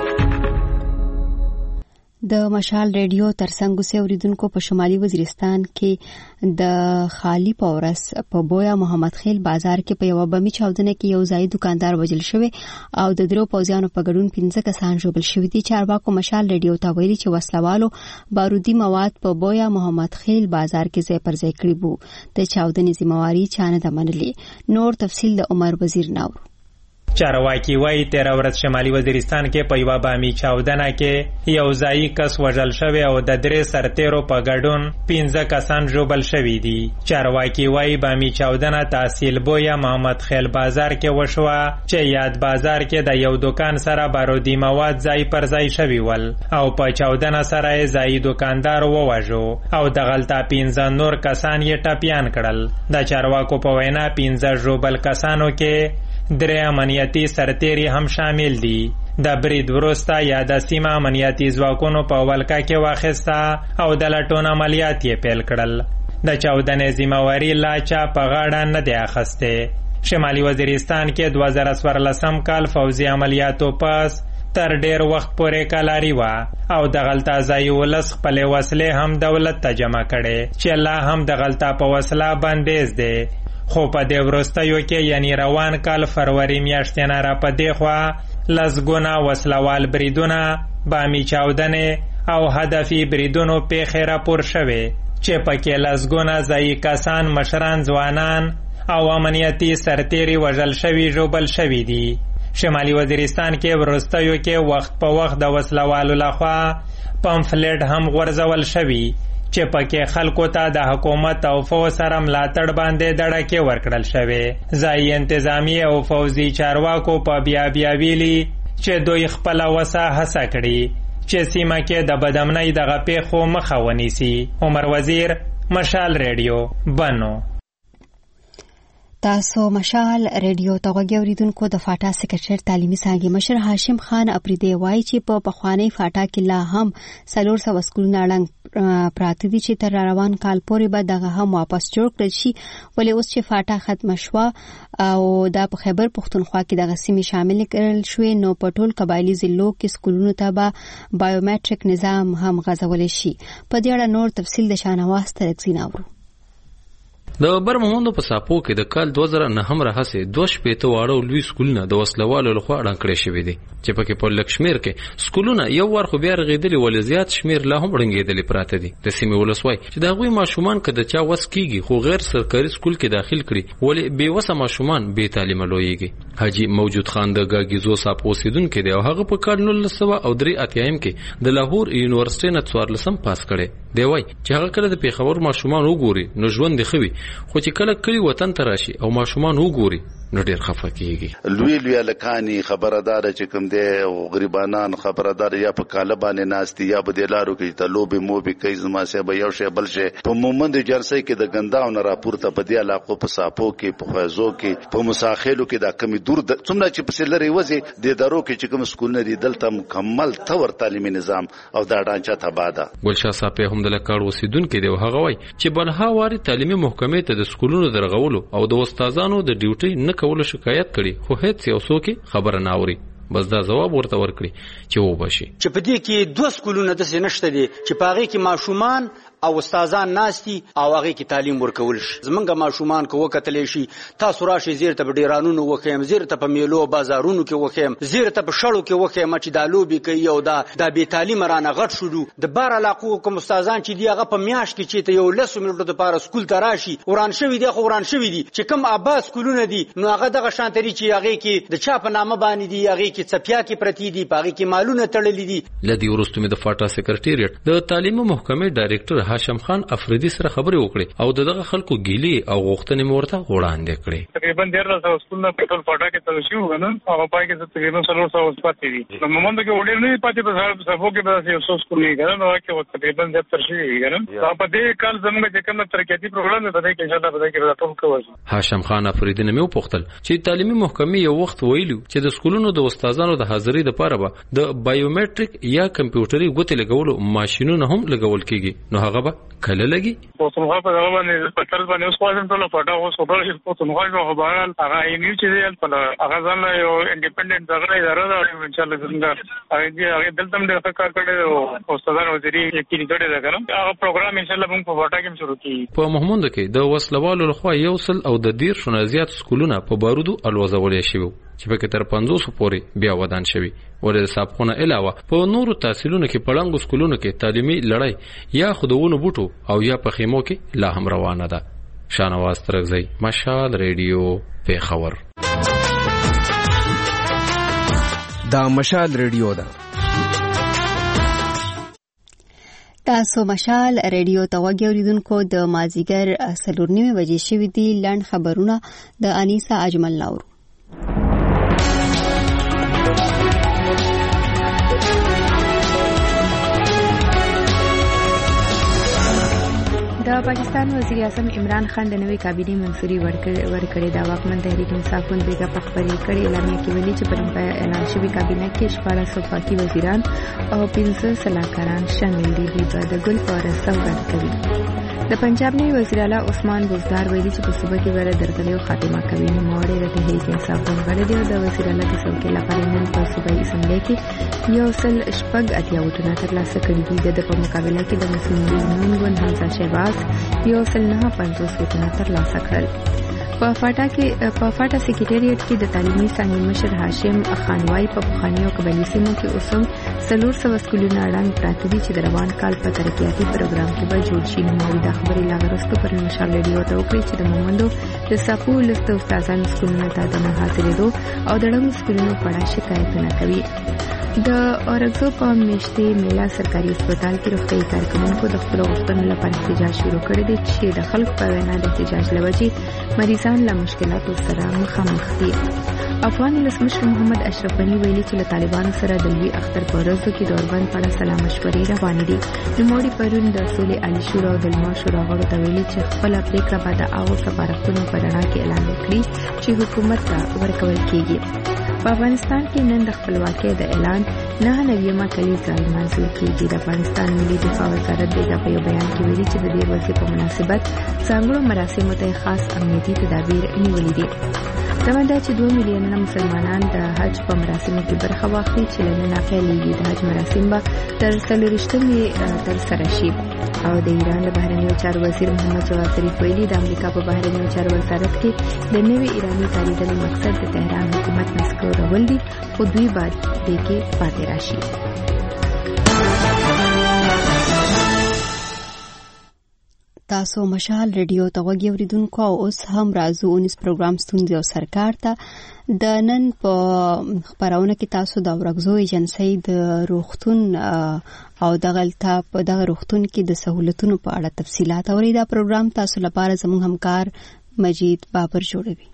د مشال ریډیو ترڅنګ سه اوریدونکو په شمالي وزیرستان کې د خالی پورس په بویا محمد خیل بازار کې په یو بمي چاودنه کې یو ځای دکاندار وژل شوی او د درو پوځیانو په ګډون 15 کسان ژوبل شوی دي. چارواکو مشال ریډیو ته ویلي چې وسلوالو بارودي مواد په بویا محمد خیل بازار کې ځای پر ځای کړی وو. د چاودنې ذمہواری چانه د منلې. نور تفصیل د عمر وزیر ناور. چارواکی وای 13 ورځ شمالي وزیرستان کې په یو بامي چاودنه کې یو ځای کس وژل شوی او د درې سرتیرو په ګډون 15 کسان ژوبل شوی دي. چارواکی وای بامي چاودنه تحصیل بویا محمد خیل بازار کې وشوه چې یاد بازار کې د یو دکان سره بارودي مواد ځای پر ځای شوی ول او په چاودنه سره ځای دکاندار وواژو او د غلطه 15 نور کسان یې ټاپیان کړل. د چارواکو په وینا 15 ژوبل کسانو کې درې امنیتي سرتیري هم شامل دي. د برید وروسته یاده سیمه امنیتي ځواکونو په ولکه کې واخیسته او د لټون عملیات یې پیل کړل. د چاودنې ذمہواری لا چا په غاړه نه دی اخیستی. شمالي وزیرستان کې 2014 کال فوزي عملیاتو پس تر ډیر وخت پورې کلاری و او د غلطه ځای ولس خپل وسلې هم دولت ته جمع کړي چې لا هم د غلطه په وسله بندیز دی. خو په دې وروستیو کې یعنی روان کال فروری میاشتې نه را پدې خوا لسګونه وسلوال بریدونه بامي چاودنې او هدفي بریدونو پیښې راپور شوې چې پکې لسګونه ځایي کسان مشران ځوانان او امنیتي سرتیري وژل شوي ژوبل شوي دي. شمالي وزیرستان کې وروستیو کې وخت په وخت د وسلوالو لخوا پمفلیټ هم غورځول شوي چې پکې خلکو ته د حکومت او فوج سره ملاتړ باندې دړکې ورکړل شوې. ځایي انتظامی او فوزي چارواکو په بیا ویلي چې دوی خپل وسه هڅه کړي چې سیمه کې د بدامنۍ دغه پیښو مخه ونیسي. عمر وزیر، مشال ریډیو، بنو. تاسو مشال ریډیو ته غوږی اوریدونکو. د فاټا سکرټر تعلیمي څانګې مشر هاشم خان اپریدی وایي چې په پخوانی فاټا کې لا هم 400 سکولونه اړنګ پراته دي چې تر روان کال پورې به دغه هم واپس جوړ کړل شي. ولې اوس چې فاټا ختم شوه او دا په خیبر پښتونخوا کې دغه سیمې شامل کړل شوې نو په ټول قبایلی ضلعو کې سکولونو ته به بایومټریک نظام هم غځول شي. په دې اړه نور تفصیل د شانواز ترکزین اورو. د برمهوندو په ساپو کې د کال 2009 راهسې 2 واړه لوی سکولونه د وسلوالو لخوا اړنګ کړي شوي دي چې پکې په لکشمیر کې سکولونه یو ور خو بیا رغېدلي ولې زیات شمیر لا هم اړنګېدلي پراته دي. د سیمې ولس وایي چې د هغوی ماشومان که د چا وس کېږي خو غیر سرکاري سکول کې داخل کړي ولې بېوسه ماشومان بې تعلیمه لویېږي. حاجي موجود خان د ګاګیزو ساپو اوسېدونکی دی او هغه په کال 1983 کې د لاهور یونیورسټۍ نه 14 پاس کړی دی. وایي چې هغه کله د پېښور ماشومان وګوري نو ژوند یې ښه وي خو چې کله کلی وطن ته راشي او ماشومان وګوري نو ډیر خفه کیږي. لوی لکانی خبردار چې کوم دی او غریبانان خبردار یا په کاله باندې ناشتي یا په دلارو کې ته لوبي موبي کوي زما سه به یو شی بل شي په مومند جرسي کې د غنداو نه راپورته په دې علاقو په ساپو کې په خوازو کې په مساخلو کې د کمی دور څومره چې په سلري وځي د درو کې چې کوم سکول نه دلته مکمل تور تعلیمي نظام او دا ډانچه تباده. ګلشاه صاحب هم د لکړ وسیدونکو دی هغه وای چې بلها واري تعلیمي محکمې ته د سکولونو درغولو او د استادانو د ډیوټي نه کولو شکایت کړي خو هیڅ یو څوک خبره نه اوري. بس دا جواب ورته ورکړي چې وبشي چې په دې کې 2 سکولونه د نشته دي چې پاغي کې ماشومان او استادان ناشتي او هغه کې تعلیم ورکول شي. زمونږ ماشومان کو وکتلې شي تاسو راشي زیر ته ډیرانونو وخیم زیر ته په میلو بازارونو کې وخیم زیر ته په شړو کې وخیم چې د لوبي کوي او د بي تعلیم رانه غټ شولو د بار علاقو کوم استادان چې دی هغه په میاش کې چې ته یو 10 منټو لپاره سکول ته راشي وران شوی دی خو وران شوی دی چې کوم آباد سکولونه دي نو هغه دغه شانتري چې هغه کې د چا په نامه باندې دی هغه کې څپیا کې پرتی دی هغه کې مالونه تړلې دي. لدی ورستمه د فاټا سکرټریټ د تعلیم محکمې ډایریکټر هاشم خان افریدي سره خبرې وکړې او دغه خلکو ګیلې او غوښتنې مورته وړاندې کړې. تقریبا 1300 سکولونه په ټول پټا کې تل شو غنن هغه پای کې تقریبا 300 پاتې دي. نو موږ د وړې نه پاتې په صفو کې به 100 سکول نه غنن نو کې تقریبا 70 شي غنن په دې کال زموږ چې کوم ترقیاتي پروګرام دی په دې کې ان شاء الله به کې راټول کوو. هاشم خان افریدي نه مې وپوښتل چې تعلیمي محکمې یو وخت ویلو چې د سکولونو د استادانو د حاضرۍ لپاره به د بایومټریک یا کمپیوټري غوتې لګولو ماشينونه هم لګول کیږي نو هغه به کله لګي؟ په څنګه په هغه باندې په تر باندې اوس کوم ټول پټا اوس په څنګه په خبرال هغه ایمیو چې په هغه ځان یو انډیپندنت ځای اداره ده ان شاء الله څنګه هغه دلته موږ کار کړی او استادانو وزیري کې کړی دا کوم هغه پروګرام ان شاء الله موږ په پټا کې شروع کیږي. په محمود کې د وسلوالو لخوا یو سل او د 10 زیات سکولونه په بارودو الوزول شوی چې په کې تر 500 پورې بیا ودان شوی. ولې د سابقونه علاوه په نورو تحصیلونو کې پړنګو سکولونو کې تعلیمي لړۍ یا خودونو بوټو او یا په خیمو کې لا هم روانه ده. شانواز ترغزی، مشال ریډیو، پیښور. دا مشال ریډیو ده. تاسو مشال ریډیو ته وګورئ د مازیګر 4:30 بجې شوې دي. لاند خبرونه د انیسا اجمل نور. د پاکستان وزیر اعظم عمران خان د نوې کابینې منصوري ورکړې. د واکمن تحریک انصاف ګوند بیګا په خبرې کړې اعلامیه کې ویلي چې په اعلان شوی کابینه کې 1400 وفاقي وزیران او 15 سلاکاران شامل دي. دوی د ګل په سوګند کوي. د پنجاب نوی وزیر اعلی عثمان بزدار ویلي چې په صوبه کې ور درغلي او خاتمه کوي. نوموړی د تحریک انصاف ګوند غړی دی او د وزیر اعلی د څوکۍ لپاره نن په صوبایي اسمبلی کې یو سل شپږ اتیا وټونه ترلاسه کړي دي. د په مقابله کې د مسلم لیگ نون ګوند حمزه شهباز یو سل 950 وټونه ترلاسه کړل. په فاټا سیکریټریټ کې د تعلیمي څانګې مشر هاشم خانوای په پخوانیو قبایلي سیمو کې اوسم 400 سکولونه اړنګ پراته دي چې د روان کال په ترقیاتي پروګرام کې به جوړ شي. نوموړي دا خبرې لا وروسته پر مشال ریډیو ته وکړې چې د مومندو د ساپو لست استادانو سکولونو ته د نه حاضرېدو او د ړنګو سکولونو په اړه شکایتونه کوي. د اورګزو په میشتي میلا سرکاري هسپتال کې روغتیايي کارکوونکو د خپلو غوښتنو لپاره احتجاج شروع کړی دی چې د خلکو په وینا د احتجاج له وجې مریضان له مشکلاتو سره مخامخ دي. افغان ولسمشر محمد اشرف غني ویلي چې له طالبانو سره د لوی اختر په ورځو کې د اوربند په اړه سلا مشورې روانې دي. نوموړي پرون د سولې عالي شورا او د لمړ شورا غړو ته ویلي چې خپله پرېکړه به د هغو سفارتونو په رڼا کې اعلان وکړي چې حکومت ته ورکول کېږي. په افغانستان کې نن د خپلواکۍ د اعلان 9 کلیزه لمانځل کېږي. د افغانستان ملي دفاع وزارت بیګا په یو بیان کې ویلي چې د دې ورځې په مناسبت ځانګړو مراسمو ته خاص امنیتي تدابیر نیولي دي. دا دا چې 2 میلیونه مسلمانان د حج په مراسمو کې برخه واخلي چې له نن پیلېږي. د حج مراسم به تر 24 ترسره شي. او د ایران د بهرنیو چارو وزیر محمد جواد ظریف ویلي د امریکا په بهرنیو چارو وزارت کې د نوې ایراني تاریدلو مقصد د تهران حکومت نسکورول دي خو دوی بعد دې کې پاتې راشي. تاسو مشال ریډیو ته وګورئ اوریدونکو او اوس هم راځو 19 پروګرام ستونزې او سرکار ته. د نن په خبرونه کې تاسو د اورګزو ایجنسی د روغتون او دغه روغتون کې د سہولتونو په اړه تفصيلات اوري. دا پروګرام تاسو لپاره زموږ همکار مجید بابر جوړوي.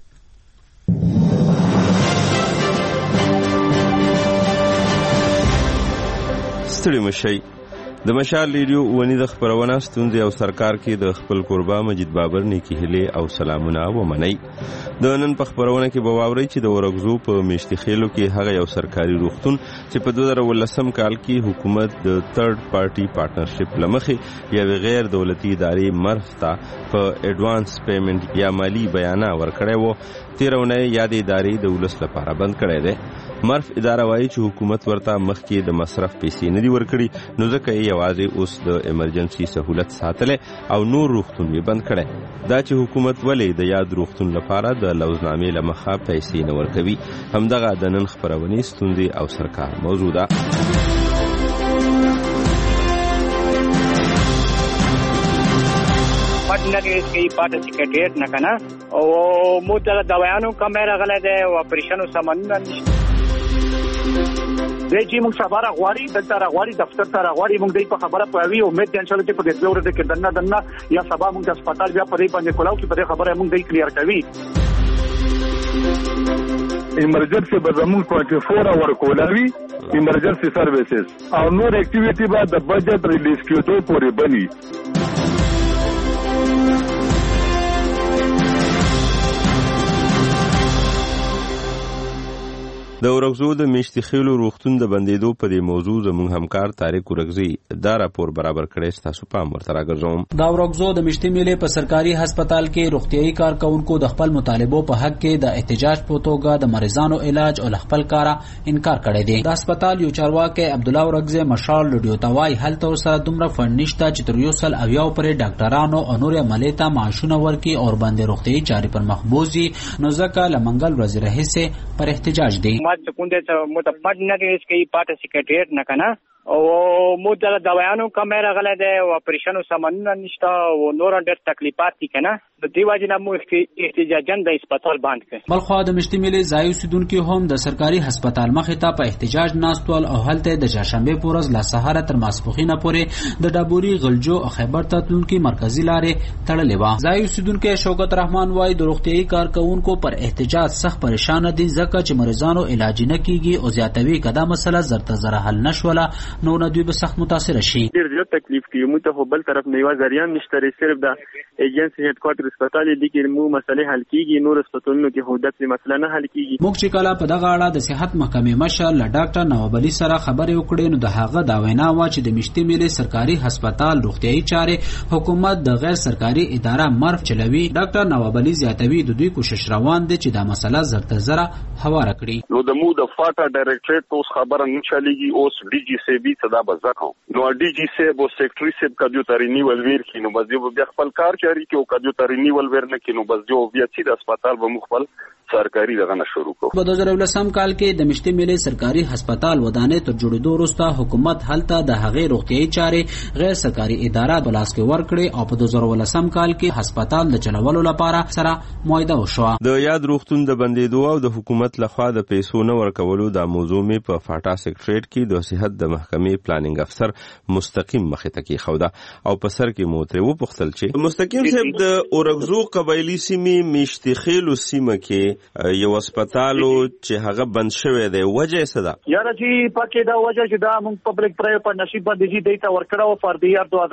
ستړي مشي د مشال ریډیو ونی د خبرونه ستونزې او سرکار کې د خپل قربا مجید بابر نیکی هله او سلامونه ومني. د نن په خبرونه کې به واوري چې د ورغزو په میشتي خېلو کې هغه یو سرکاري روغتون چې په 2019 کال کې حکومت د تھرد پارټي پارټنرشپ لمخې یو غیر دولتي ادارې مرف ته په اډوانس پیمنٹ یا مالی بیانه ورکړی وو. 13 یاد ادارې د ولس لپاره بند کړی دی. مرف اداره وایي چې حکومت ورته مخکې د مصرف پیسې نه دي ورکړي نو ځکه یې یوازې اوس د ایمرجنسي سہولت ساتلې او نور روغتون یې بند کړی. دا چې حکومت ولې د یاد روغتون لپاره د لوزنامې لمخه پیسې نه ورکوي همدغه د نن خبرونې ستونزې او سرکار موضوع ده. پټنه کې پاټه سیکریټریټ نه کنه او مو ته دوايانو کمره غلې ده او اپریشنو سامان نشته. دی چې موږ سبا راغواړي دلته راغواړي دفتر ته راغواړي موږ دې په خبره پوي امید دي ان شاء الله چې په دې ورځ کې دنه یا سبا موږ د هسپتال بیا په دې باندې کولاو چې په دې خبره موږ دې کلیر کوي. ایمرجنسي به زموږ 24 اور کولاوي ایمرجنسي سرویسز او نور اکټیویټي به د بجټ ریلیز کېدو پورې بني. د ورغزو د میشتي خېلو روغتون د بندیدو په دې موضوع زموږ همکار طارق ورغزي دا راپور برابر کړی تاسو پام ورته راګرځوم. دا ورغزو د میشتي میلې په سرکاري هسپتال کې روغتيایي کارکونکو د خپل مطالبو په حق کې د احتجاج په توګه د مریضانو علاج او خپل کارا انکار کړی دی. د هسپتال یو چارواکي عبد الله ورغزي مشال لډیو توای هلته سره دومره فند نشته چې تر یو سل اویاو پرې ډاکټرانو او نور عملیات معاشونه ورکي او باندې روغتيایي چارې پر مخبوزي نو ځکه لمنګل ورځ رهسه پر احتجاج دی. چکونده متفق نه کې اس کې پاټه سیکریټریټ نه کنه او مو د دوايانو کمره غله ده او اپریشنو سامانونه نشته او نور ډېر تکلیفات دي کنه د دې واجب مو احتجاجن د هسپتال باندې کړ. بلخو د مشتمل ځای اوسیدونکو هم د سرکاري هسپتال مخې ته په احتجاج ناستول او هلته د چهارشنبه پورز لا سهار تر ماسپخینه پورې د ډابوري غلجو او خیبر تتونکو مرکزی لارې تړلې و. ځای اوسیدونکو شوکت رحمان وای د روغتيایي کارکونکو پر احتجاج سخت پریشان دي ځکه چې مریضانو علاج نه کیږي او زیاتوي کدا مسله زرته زره حل نشوله نو نه دوی به سخت متاثر شي. ډیر زیات تکلیف کوي مو ته بل طرف نه یو ځریان نشته صرف د ایجنسی هډ کوارټر هسپتال لیکن مو مسلې حل کیږي نور هسپتالونو کې هودت مسله نه حل کیږي. موږ چې کله په دغه اړه د صحت محکمې مشر ل ډاکټر نواب علي سره خبرې وکړې نو د هغه دا وینا و چې د میشتي میلې سرکاري هسپتال روغتيایي چارې حکومت د غیر سرکاري اداره مرف چلوي. ډاکټر نواب علي زیاتوي د دوی کوشش روان دي چې دا مسله زرته زره هواره کړي. نو د مو د فاټا ډایریکټریټ اوس خبره نه چلیږي اوس ډي جی سی بي صدا بزاکو نو ډي جی سی بو سیکټری سیب کډیو ترینی ولویر کینو بس یو بیا خپل کار کوي چې او کډیو ترینی ولویر نه کینو بس جو بیا چې د هسپتال به مخبل سرکاري دغه نشورو کو. په 2010 کال کې د مشتي میلې سرکاري هسپتال ودانې تر جوړېدو وروسته حکومت هلته د هغې روغتيایي چارې غیر سرکاري اداره بلاس کې ورکړې او په 2010 کال کې هسپتال د چلولو لپاره سره معاهده وشوه. د یاد روغتون د بندیدو او د حکومت لخوا د پیسو نه ورکولو د موضوع می په فاټا سیکریټریټ کې د صحت د محکمې پلانینګ افسر مستقیم مخې ته کې خوده او په سر کې موتره و پختل چې مستقیم صاحب د اورغزو قبایلی سیمې میشتي خېلو سیمه کې یو هسپتالو چې هغه بند شوی دی وجه څه ده؟ یاره چې پکې دا وجه چې دا موږ پبلک پرایویټ پارټنرشپ باندې چې دیتا ورکړو فار دی یار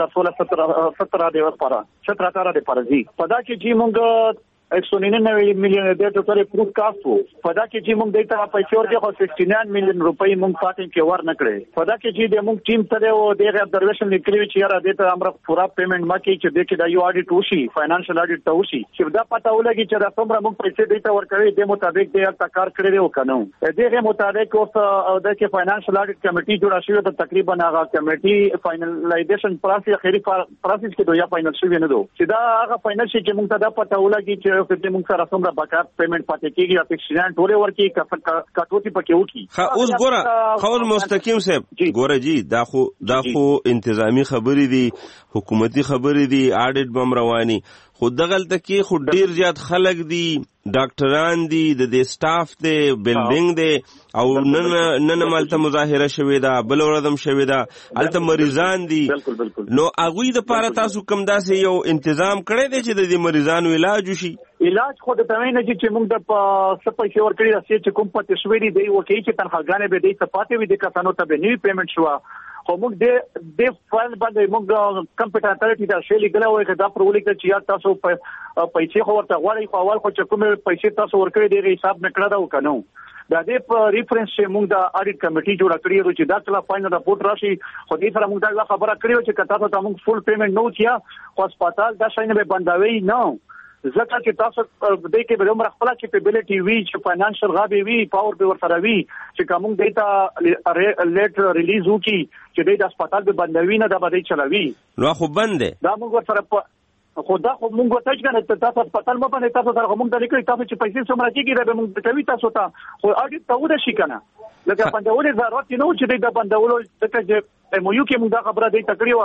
2016 د لپاره 17 د پرځي پدا کې چې موږ 199 میلیون د ټوټل پروف کاست وو پدا کې چې موږ دیتا پیسې ورکړو خو 69 میلیون روپۍ موږ پاتې کې ور نکړې پدا کې چې د موږ ټیم سره او د ابزرویشن لیکلي چې یاره دیتا امر پورا پیمنٹ مکه چې د کې دا یو اډیټ وشي فینانشل اډیټ ته وشي چې دا پتا ولګي چې دا څومره موږ پیسې دیتا ورکړې د مطابق د یو کار کړی و کنه دغه مطابق اوس د کې فینانشل اډیټ کمیټي جوړه شوې ده تقریبا هغه کمیټي فائنلایزیشن پروسس اخیری پروسس کې دوه فائنل شوی نه دو چې دا هغه فائنل شي چې موږ ته دا پتا ولګي چې چې موږ سره څومره بقا پیمنٹ پاتې کیږي او اکسیډنټ ټوله ورکی کټوتی پکې وکی. اوس ګوره خور مستقیم صاحب ګوره جی دا خو انتظامی خبرې دي حکومتي خبرې دي اډیټ بم رواني خو دغلته کې خو ډیر زیات خلک دي ډاکټران دي د دې سټاف دی بلډینګ دی او نن مالته مظاهره شوې ده بل ورځم شوې ده الته مریضان دي نو هغوی د پاره تاسو کوم داسې یو تنظیم کړی دی چې د دې مریضانو علاج وشي؟ علاج خو د تمه نه چې موږ د سپېشل ورکړی راځي چې کوم پاتې شوې دی وکړي چې تنخواګانې به دې سپاتې وي د کسانو ته به نیو پیمنٹ شو خو موږ د فایل باندې موږ کمپیوټر اتارټي دا شی لیکل وای چې دا پرولې کې چې تاسو پیسې خو ورته غواړئ خو اول خو چې کوم پیسې تاسو ورکړي دی حساب نکړه دا وکنو دا د ریفرنس چې موږ د اډیټ کمیټي جوړ کړی و چې دا کله فاینل راپورټ راشي خو دې سره موږ دا خبره کړې و چې کته ته موږ فول پیمنٹ نو کیا خو هسپتال دا شاینه به بندوي نه ځکه چې تاسو د کې به عمر خپل کیپیبلیټي وی چې فاینانشل غابي وی پاور به ورسره وی چې کوم دیتا لیټ ریلیز وکي چې د هسپتال به بندوي نه دا به چلوي نو خو بند دا موږ ورسره خدا خو موږ ته څنګه تاسو هسپتال مو باندې تاسو سره موږ د لیکلي تاسو چې پیسې څومره کېږي دا موږ کوي تاسو ته خو اړ ته ود شي کنه لکه بندولې ضرورت نه و چې د بندولو څخه چې مو یو کې موږ دا خبره دی تکړه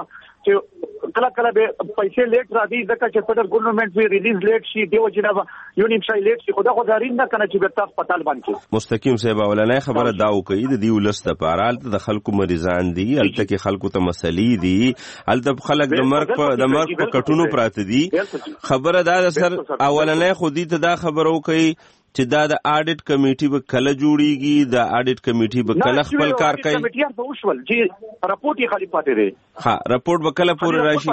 کله کله به پیسې لیټ راځي ځکه چې فدرال ګورنمنت وی ریلیز لیټ شي دیو جناب یو نیم شای لیټ شي خدا دارین نه کنه چې به هسپتال باندې مستقیم صاحب ولنه خبره داو کوي د دې ولست په اړه د خلکو مریضان دي الته کې خلکو ته مسلې دي الته خلک د مرګ په کټونو پراته دي خبره دا سر اولنه خودي ته دا خبرو کوي چې دا د اډیټ کمیټي به کله جوړیږي د اډیټ کمیټي به کله خپل کار کوي کمیټي په وشول چې راپورټ یې خالي پاتې دی ها راپورټ به کله پوره راشي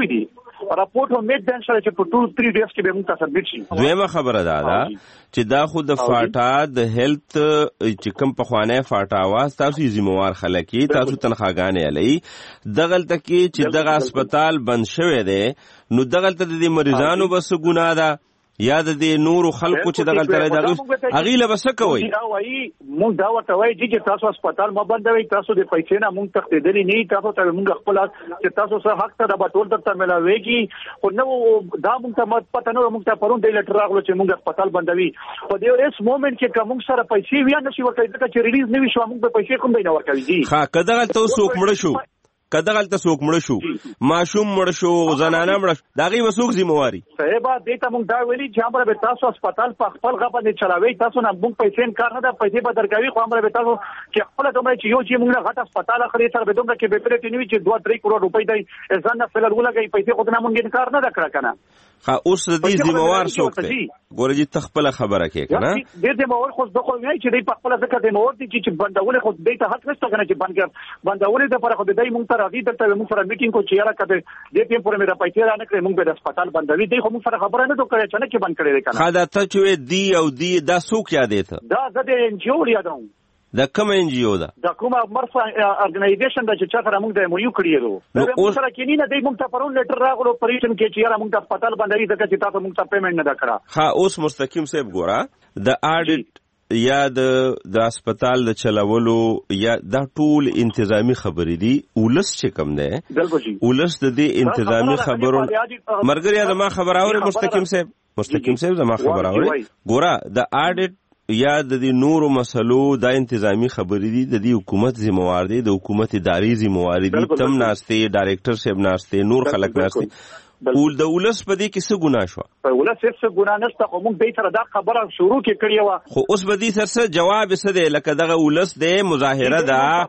راپورټ هم میډ دن سره چې په 2-3 ډیز کې به موږ ته سبمیټ شي دویمه خبره ده چې دا خو د فاټا د هیلث چې کوم په خوانه فاټا واس تاسو ذمہوار خلک تاسو تنخواګانې علي دغلت کې چې دغه هسپتال بند شوی دی نو دغلت د مریضانو بس ګناه ده یا د نورو خلکو چې دغه تر دغه اغیله بس کوي دا وایي مونږ دا ورته وایي چې تاسو هسپتال ما بندوي تاسو د پیسې نه مونږ تختیدلی نه تاسو ته مونږ خپل چې تاسو سره حق ته د بټول درته ملاويږي خو نو دا مونږ ته پته نه مونږ ته پرون د لیټر راغلو چې مونږ هسپتال بندوي په دې اس مومنت کې کوم سره پیسې ویا نشي ورکړي چې ریلیز نه وي شو مونږ په پیسې کوم نه ورکړي دي ها کداغه تاسو کومړ شو کداغلته څوک مړ شو ماشوم مړ شو زنانه مړ شو داغي وسوک ذمہواری صاحب دې ته مونږ دا ویلي چې امر به تاسو هسپتال په خپل غبن چلاوي تاسو نه مونږ پیسې کار نه ده پیسې به درکوي خو امر به تاسو چې خپل دومره چې یو چې مونږ غټ هسپتال اخري سره به دومره کې به پرې نیوي چې 2-3 کروڑ روپۍ دی ځان نه فلر ولګي پیسې خو نه مونږ کار نه ده کړ کنه خا اوس دې ذمہوار څوک دی ګورې چې تخپل خبره کې کنه دې ذمہوار خو دغه نه چې دې په خپل ځکه ذمہوار دي چې بندول خو دې ته حق نشته کنه چې بندول دې پر خو دې مونږ ته راځي دلته مونږ سره میټینګ کو چې یاره کده دې ټیم پر مې د پیسې را نه کړې مونږ به د هسپتال بندوي دې خو مونږ سره خبره نه دوکړې چې نه کې بند کړې کنه خا دا ته چې دی او دی دا څوک یادې ته دا د ان جی او یادوم د کوم ان جی او دا د کومه مرفا ارګنایزیشن د چې سره موږ د مو یو کړی نو موږ سره کې نه د موږ ته پرون لیټر راغلو پریشن کې چې یاره موږ ته هسپتال بندوي ځکه چې تاسو موږ ته پیمنټ نه دا کړه ها اوس مستقیم صاحب ګورا د اډیټ یا د هسپتال د چلولو یا دا ټول انتظامی خبرې دي ولس چې کم ده ولس د دې انتظامی خبرو مرګریا زما خبر اوري مستقیم صاحب زما خبر اوري ګورا د اډیټ یا د نورو مسلو دا انتظامی خبرې دي د دې حکومت ذمہوار دي د حکومت اداري ذمہوار دي تم ناشته ډایریکټر صاحب ناشته نور خلک ناشته ول د ولس په دې کې څه ګناه شو په ولس څه ګناه نشته خو موږ دې سره دا خبره شروع کې کړې و خو اوس به دې سره جواب څه دی لکه دغه ولس د مظاهره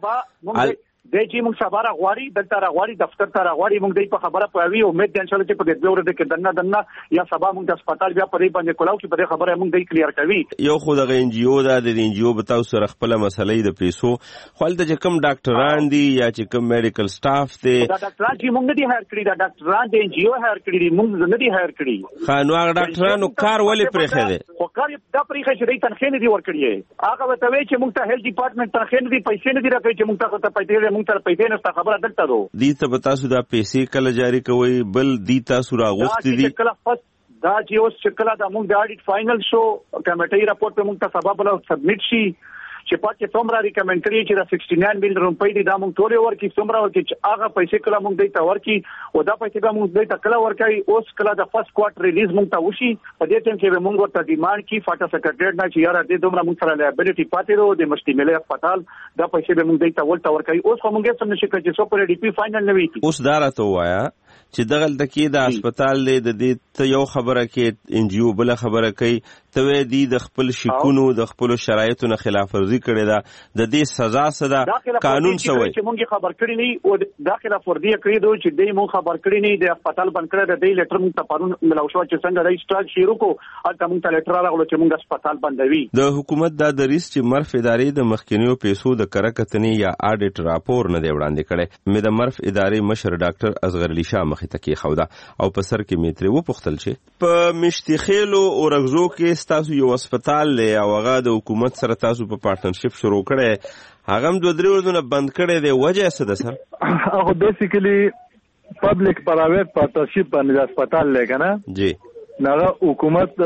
ده دې چې موږ سبا راغواړي دلته راغواړي دفتر ته راغواړي موږ دې په خبره پوي او امید دي چې په دې دوه ورځې کې دنه یا سبا موږ د هسپتال بیا پرې باندې کولاو چې په دې خبره موږ دې کلیر کوي یو خو د ان جی او دا د ان جی او بتاو سره خپل مسلې د پیسو خپل د کوم ډاکټران دي یا چې کوم میډیکل سټاف دي دا ډاکټران چې موږ دې هایر کړی دا ډاکټران د ان جی او هایر کړی دي موږ نه دي هایر کړی خانو هغه ډاکټرانو کار ولې پرې خېده خو کار دا پرې خې چې دې تنخې نه دي ورکړي هغه وته وی چې موږ ته هیلث ډپارټمنټ تنخې نه دي پیسې نه دي راکړي چې موږ ته پیسې موږ ته پیسې نه خبره دلته دو دي ته تاسو دا پیسې کله جاری کوي بل دي تاسو راغوستي دي دا چې اوس چې کله د موږ د اډیټ فائنل شو کمیټي راپورټ په موږ ته سبب له سبمیټ شي چې پاتې څومره ریکمند کړی چې د 69 میلیون روپۍ دي دا موږ ټول ورکی څومره ورکی چې هغه پیسې کله موږ دې ته ورکی او دا پیسې به موږ دې ته کله ورکای اوس کله د فرست کوارټر ریلیز موږ ته وشي په دې ټیم کې به موږ ورته ډیماند کی فاټا سیکریټریټ نه چې یاره دې دومره موږ سره لایبیلیټي پاتې ورو د مشتمل هسپتال دا پیسې به موږ دې ته ورکای اوس هم موږ سم نشي کړی چې سو پر ډی پی فائنل نه وي اوس دا راته وایا چې دغه تکي د هسپتال د دې ته یو خبره کې ان جی او بل خبره کوي ته دی د خپل شکونو د خپل شرایطو نه خلاف ورزي کړي دا د دې سزا صدا قانون سوی چې مونږه خبر کړی نه او داخله فردیه کړی دوی چې دې مون خبر کړی نه د هسپتال بند کړی د دې لیټر مون ته پرون ملو شو چې څنګه د اسټاک شروع کو البته مون ته لیټر راغلو چې مونږ هسپتال بندوي د حکومت د دریس چې مرف ادارې د مخکینیو پیسو د کرکتنی یا اډیټ راپور نه دی وړاندې کړي مې د مرف ادارې مشر ډاکټر اصغر علي شاه مخې ته کې خوده او په سر کې میتري و پختل چې په مشتخیلو او رغزو کې تاسو یو هسپتال له او هغه د حکومت سره تاسو په پارتنرشپ شروع کړي هغه هم 2-3 ورځې بند کړي دی وجه څه ده سر هغه بیسیکلی پبلک پرایویټ پارتنرشپ باندې هسپتال لګنه جی نغه حکومت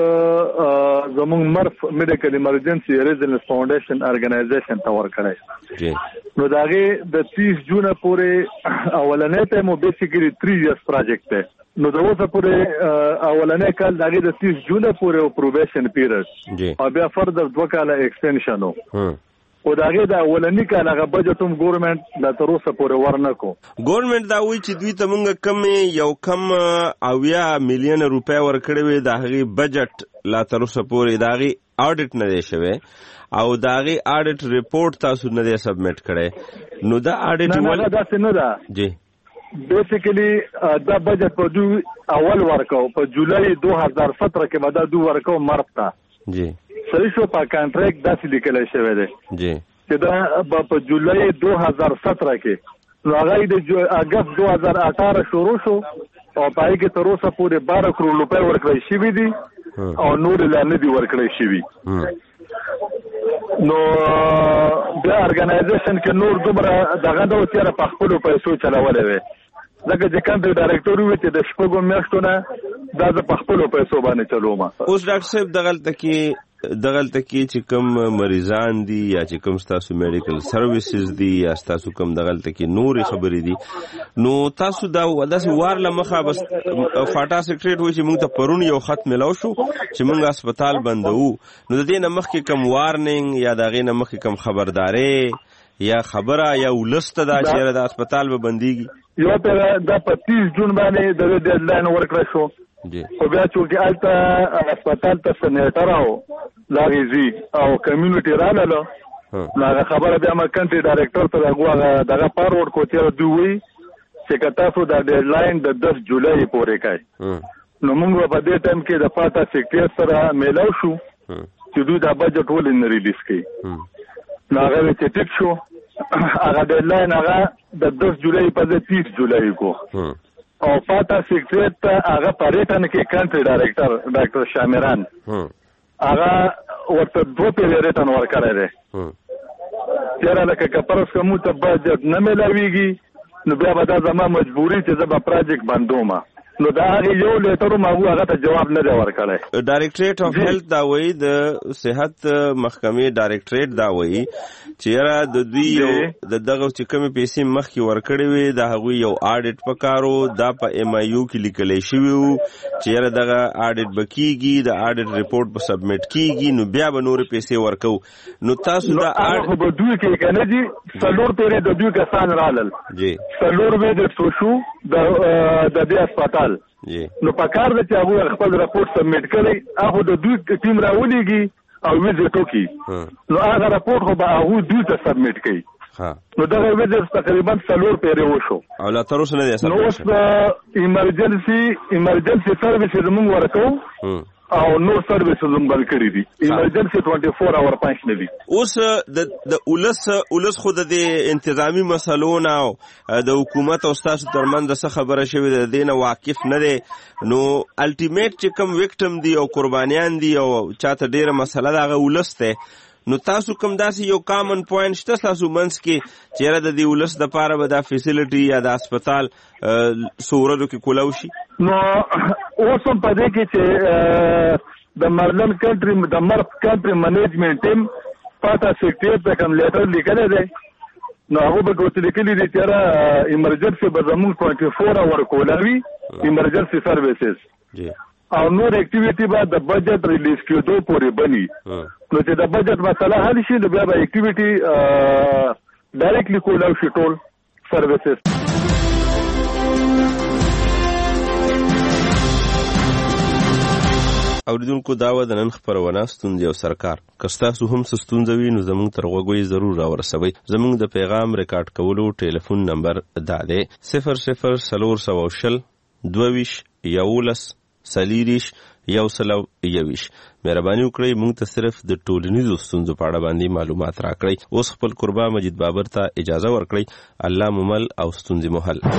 زموږ مرف میډیکل ایمرجنسي ریزنس فاونډیشن ارګنایزیشن ته ورکړی جی نو داغه د 30 جون پورې اولنې ته مو بیسیکلی 3 ایئرز پروجیکټ ده نو دا اوسه پورې اولنې کال دغه د 30 جون پورې پروبیشن پیریډ جی او بیا فردر 2 کال ایکستنشن او داغه د اولنی کال هغه بجټ هم ګورنمنت د تر اوسه پورې ورنکو. ګورنمنت دا وایي چې دوی ته موږ کم 80 میلیون روپۍ ورکړي وي، د هغې بجټ لا تر اوسه پورې د هغې اډټ نه دی شوی او د هغې اډټ ریپورټ تاسو نه دی سبمیټ کړی. نو دا اډټ نه داسې نه ده. جی بیسیکلی دا بجټ په دوی اول ورکو په جولای 2017 کې به دا دوی ورکو مرب ته. جی صحیح شو. په کانټریکټ داسې لیکل شوی دی جی چې دا په جولای 2017 کې نو هغه د اگست 2018 شروع شو او پای کې تر اوسه پورې 12 کروڑ روپۍ ورکړل شوي دي او نور لا نه دي ورکړل شوي. نو د ارګنایزیشن کې نور دومره دغه د وتیره په خپل پیسو چلولې وي. لکه چې کانټری ډایرکټور وي چې د شپږو میاشتو نه دا په خپل پیسو باندې چلوم. اوس ډاکټر صاحب دغلته کې چې کوم مریضان دي یا چې کوم تاسو میډیکل سرویسز دي یا تاسو کوم دغلته کې نورې خبرې دي، نو تاسو دا داسې وار له مخه بس فاټا سیکریټ وایي چې موږ ته پرون یو خط ملاو شو چې موږ هسپتال بندوو. نو د دې نه مخکې کوم وارننګ یا د هغې نه مخکې کوم خبردارې یا خبره یا ولسته دا چې د هسپتال به بندېږي؟ یو ته دا په 30 جون باندې د ډیډلاین ورکړی شو. خو بیا چې هلته هسپتال ته سنیټر او لاغیزي او کمیونټي راغله نو هغه خبره بیا ما کنټري ډایرکټر ته دغه فارورډ کو چې دوی وایي چې که تاسو دا ډیډلاین د 10 جولای پورې کوئ نو موږ په دې ټایم کې د پاتا سیکریټر سره میلاو شو چې دوی دا بجټ ولې نه ریلیز کړي. نو هغه چې ټیک شو هغه ډیډلاین هغه د 10 جولای په ځای 30 جولای کو او پاتا سیکریټر ته هغه په ریټن کې کنټري ډایرکټر ډاکټر شامیران هغه ورته 2 پیری ریټن ورکړی دی. چېرې لکه که پرس که موږ ته بجټ نه میلاویږي نو بیا به دا زما مجبوري چې زه به پراجیکټ بندوم. نو دا هغې یو لیټر هم هغه ته جواب نه دی ورکړی. ډایرکټریټ اف هیلث دا وایي د صحت محکمې ډایرکټریټ دا وایي چې یاره د دوی یو د دغه چې کومې پیسې مخکې ورکړې وې د هغوی یو آډټ پکارو دا په MIU کې لیکلی شوي وو چې یاره دغه آډټ به کېږي د آډټ ریپورټ به سبمیټ کېږي نو بیا به نورې پیسې ورکو. نو تاسو دا خو به دوی کې که نه دي 4 پیرې د دوی کسان رالل 4 ویزټ وشو د دې هسپتال. نو په کار ده چې هغوی خپل راپورټ سبمیټ کړی هغه د دوی ټیم راولېږي او ویزټ وکړي نو هغه راپورټ خو به هغوی دوی ته سبمیټ کوي. نو دغه ویزټ تقریبا 4 پیرې وشو او لا تر اوسه نه دی نو اوس ایمرجنسي سرویسز موږ ورکوو او نور سرویسز هم بند کړي دي. ایمرجنسي 24 اور پنځ نه دي. اوس د ولس خو د دې انتظامی مسلو نه او د حکومت او ستاسو ترمنځ څه خبره شوې د دې نه واقف نه دی. نو الټیمیټ چې کوم ویکټم دي او قربانیان دي او چاته ډېره مسله ده هغه ولس دی. نو تاسو کوم داسې یو کامن پوینټ شته تاسو منځ کې چې یاره د دې ولس دپاره به دا فیسیلیټي یا د هسپتال څو ورځو کې کولاو شي؟ نو اوس هم په دې کې چې د مرلن کنټري منیجمنټ ټیم پاتا سیکریټر ته کوم لیټر لیکلی دی نو هغه به ورته لیکلي دي چې یاره ایمرجنسي به زموږ 24 اور کولاوي ایمرجنسي سرویسز او نور اکټیویټي به د بجټ ریلیز کېدو پورې بني. نو چې د بجټ مسله حل شي نو بیا به اکټیویټي ډایرکټلی کولاو شي ټول سرویسز. اوریدونکو دا وه د نن خپرونه ستونزې او سرکار. که ستاسو هم څه ستونزه وي نو زموږ تر غوږو یې ضرور راورسوئ. زموږ د پیغام ریکارډ کولو ټلیفون نمبر دا دی 00 22 11 40 121. مهرباني وکړئ موږ ته صرف د ټولنیزو ستونزو په اړه باندې معلومات راکړئ. اوس خپل قربا مجید بابر ته اجازه ورکړئ. الله مو مل او ستونزې مو حل.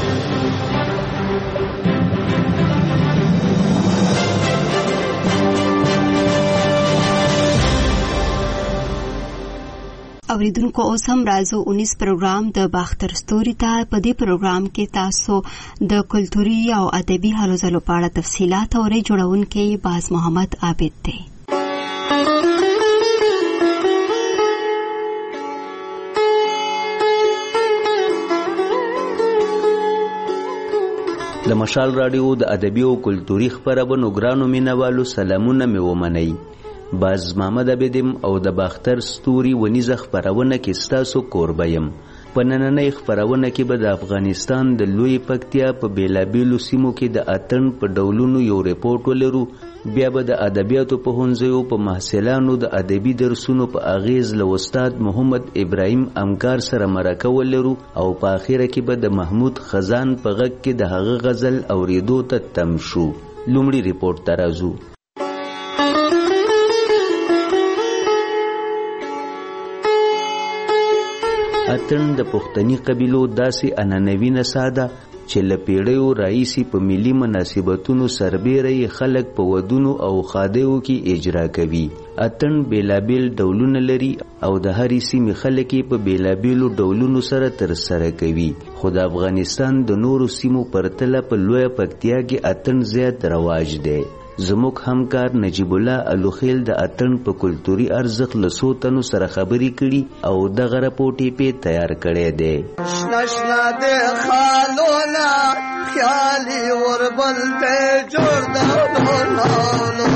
اوریدونکو اوس هم راځو 19 پروګرام د باختر ستوري ته. په دې پروګرام کې تاسو د کلتوري او ادبي هلو ځلو په اړه تفصیلات اورئ. جوړونکی باز محمد عابد دی. د مشال رادیو د ادبي او کلتوري خبرونو ګرانو مینوالو سلامونه مې ومنئ. باز محمد عبدم او د باختر ستوري ونیزه خپرونه کې ستاسو کوربه یم. په نننۍ خپرونه کې به د افغانستان د لوی پکتیا په بیلابیلو سیمو کې د اتن په ډولونو یو ریپورت ولرو. بیا به د ادبیاتو په پوهنځیو په محصلانو د ادبي درسونو په اغیز له استاد محمد ابراهیم امکار سره مرکه ولرو او په اخره کې به د محمود خزان په غږ کې د هغه غزل اوریدو ته تم شو. لومړی ریپورت ته راځو. اتن د پښتني قبیلو داسې عنعنوي نڅا ده چې له پیړیو راهیسې په ملي مناسبتونو سربیره خلک په ودونو او خادیو کې اجرا کوي. اتن بیلابیل ډولونه لري او د هرې سیمې خلک په بیلابیلو ډولونو سره ترسره کوي. خو د افغانستان د نورو سیمو پرتله په لویه پکتیا کې اتن زیات رواج دی. زموږ همکار نجیب الله الوخیل د اتن په کلتوري ارزښت له څو تنو سره خبرې کړي او دغه رپورټ یې پې تیار کړی دی. شنه د خالونه خیالي وربل ته جوړ ده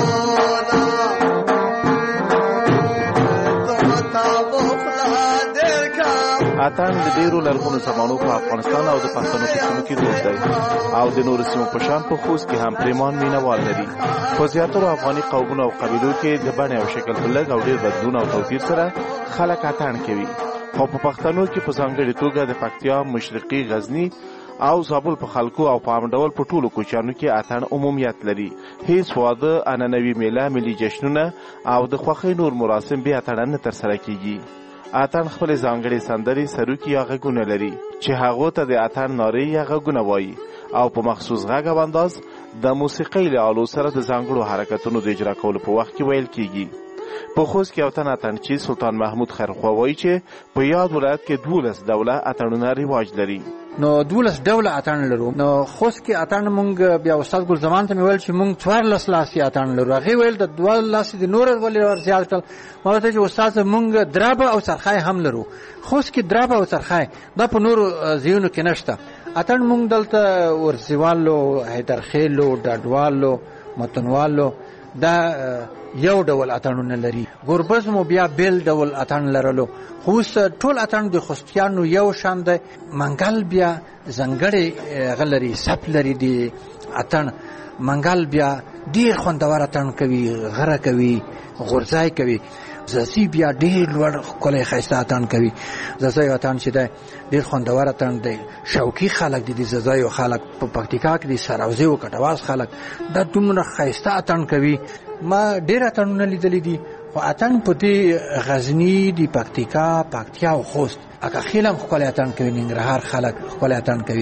اتن د ډیرو لرغونو زمانو په افغانستان او د پښتنو په سیمو کې دود دی او د نورو سیمو په شان په خوست کې هم پریمان مینوال لري. په زیاترو افغاني قومونو او قبیلو کې د بڼې او شکل په لږ او ډیر بدلون او توپیر سره خلک اتن کوي. خو په پښتنو کې په ځانګړې توګه د پکتیا، مشرقي، غزني او زابل په خلکو او په عام ډول په ټولو کوچیانو کې اتن عمومیت لري. هیڅ واده، عنعنوي میله، ملي جشنونه او د خوښۍ نور مراسم بې اتڼه نه ترسره کیږي. اتن خپل ځانګړي سندري، سروکي یا غږونه لري چې هغه ته د اتن نارې یا غږونه وایي او په مخصوص غږ او انداز د موسیقۍ له آلو سره د ځانګړو حرکتونو د اجرا کولو په وخت کې ویل کیږي. په خوست کې یو تن اتنچي سلطان محمود خیرخوا وایي چې په یاد ولایت کې 12 ډوله اتنونه رواج لري. نو 12 ډوله اتن لرو. نو خوست کې اتن مونږ بیا استاد ګل زمان ته ویل چې مونږ 14 لاسي اتن لرو. هغه ویل د 12 لاسي د نور ولې زیات کړل. ما ته چې استاد مونږ درابه او سرخای هم لرو. خوست کې درابه او سرخای دا په نور ځایونو کې نشته. اتن مونږ دلته ورسیوالو، حیدرخیلو، ډاډوالو، متنوالو دا یو ډول اتنونه لري. ګوربز مو بیا بیل ډول اتن لرلو. خو ټول اتن د خوستیانو یو شان دی. منګل بیا ځانګړی غلري سپ لري. دی اتن منګل بیا ډیر خوندور اتن کوي، غره کوي، غورځای کوي. زسی بیا ډیر لوړ ښکلی ښایسته اتن کوي. زسی اتن چې دی ډیر خوندور اتن دی. شوقي خلک دي، د ززایو خلک په پکتیکا کې دي، سراوزي او کټواز خلک دا دومره ښایسته اتن کوي. ما ډیر اتنونه لیدلي دي. خو اتن په دې غزني، د پکتیکا، پکتیا او خوست اکه خیلم ښکلی اتن کوي. ننګرهار خلک ښکلی اتن کوي.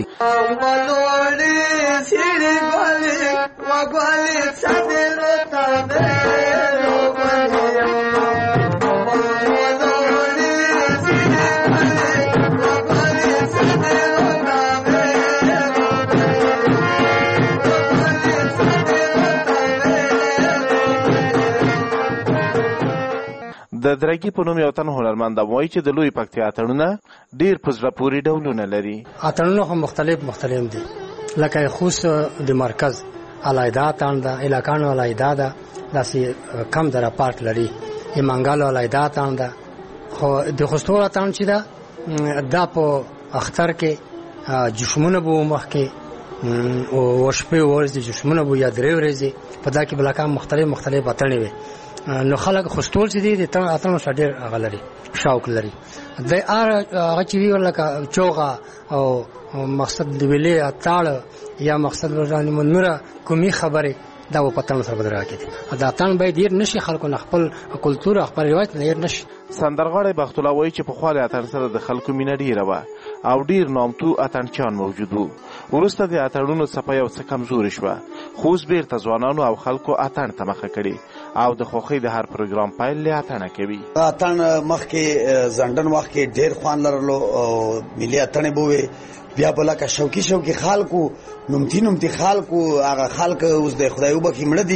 د درګي په نوم یو تن هنرمند وایي چې د لوی پکتیا اتنونه ډیر په زړه پورې ډولونه لري. اتنونه هم مختلف دي. لکه خوست د مرکز علایده اتن ده، علاقانو علایده ده، داسې کم دره پارک لري. منګل علایده اتن ده. خو د خوستو اتن چې ده دا په اختر کې جشمونه بو مخکې او شپې ورځې جشمونه بو یا درې ورځې په دا کې بلکه مختلف اتنې وي. نو خلک خوستول چې دي د اتنو سره ډېر هغه لري، شوق لري. د هغه چې وي لکه چوغه او مقصد د ویلې اتاړه یا مقصد ورځانې منوره کومي خبره دا په پتن سره بدل راکېږي. دا اتن باید ډېر نشي خلکو نه خپل کلتور خپل روایت نه ډېر نشي. سندرغاړی بخت الله وایي چې په خاله اتن سره د خلکو مینه ډیره وه او ډیر نامتو اتنچان موجود وو. وروسته د اتنونو څپه یو څه کمزورې شوه، خو اوس بیرته ځوانانو او خلکو اتن ته مخه کړي او د خوښۍ د هر پروګرام پیل له اتنه کوي. اتن مخکې زندن وخت کې ډیر خوان لرلو او ملي اتنې بوي. بیا بل کا شوقي خلکو نومتي خلکو هغه خلک اوس د خدای وبخې مړه دي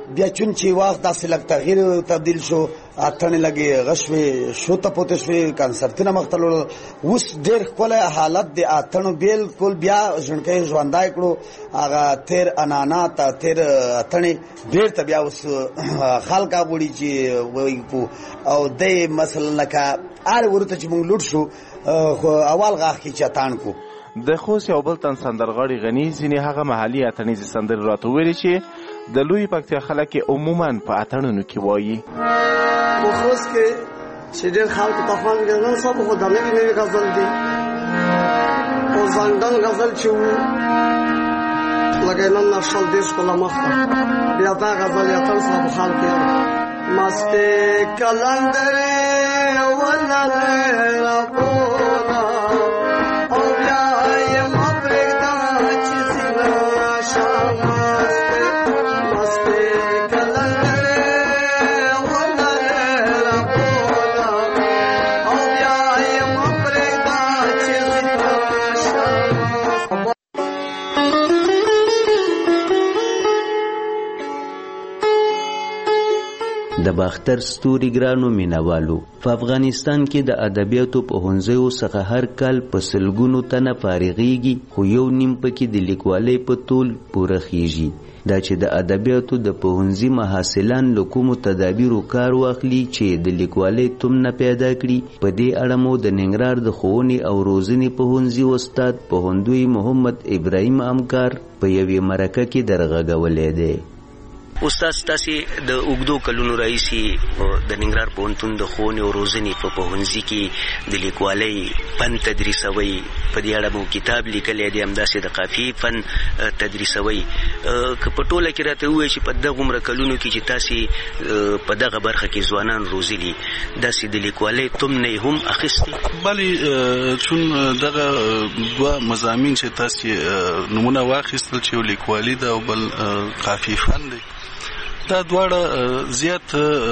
بیا چون چې وخت داسې لږ تغییر تبدیل شو اتنې لګي غشوي شو ته پوتې شوي کنسرتونه مختلول اوس ډېر ښکلی حالت د اتنو بالکل بیا ژوندکی ژوندی کړو هغه تیر عنعنات تیر اتنې بېرته بیا اوس خلک غواړي چې وایي او دی مثلا لکه هر ورته چې موږ لوټ شو اول غاښ کې چې اتان کو د خوست یو بل تن سندرغاړي غني ځینې هغه محلي اتڼیزې سندرې راته ویلې چې د لوی پکتیا خلک عموما په اتڼونو کې وایي. په خوست کې چې ډېر خلکو ته خوند کوي نن سبا خو د نوي نوي غزل دي او ځانګړن غزل چې وو لکه نن شل دېرش کاله مخکې بیا دا غزل یې اتڼ سبا خلک یې مستې کلندرې ولرې ربونه او بیا یې مه پرېږده چې سینه شم مستې کلندرې ولرې ربونه او بیا یې مه پرېږده چې سینه شم. د باختر ستوري ګرانو مینوالو په افغانستان کې د ادبیاتو په هنځیو څخه هر کال په سلګونو تنه فارغېږي خو یو نیم پکې د لیکوالۍ په طول پوره خیږي. دا چې د ادبیاتو د پوهنځي محصلان له کومو تدابیرو کار واخلي چې د لیکوالۍ تمنه پیدا کړي په دې اړه مو د ننګرهار د ښوونې او روزنې پوهنځي استاد پوهندوی محمد ابراهیم امکار په یوې مرکه کې درغږولی دی. استاد تاسو د اوګدو کلونو راځي د ننګرهار پوهنتون د ښوونې او روزنې په پوهنځي کې د لیکوالۍ فن تدریسوي په دې اړه مو کتاب لیکلی دی همداسې د قافیې فن تدریسوي که په ټوله کې راته ووایي چې په دغه عمره کلونو کې چې تاسې په دغه برخه کې ځوانان روزلي داسې د لیکوالۍ تمنه یې هم اخیستې؟ بلې چون دغه دوه مضامین چې تاسې نمونه واخیستل چې یو لیکوالي ده او بل قافیې فن دی دا دواړه زیات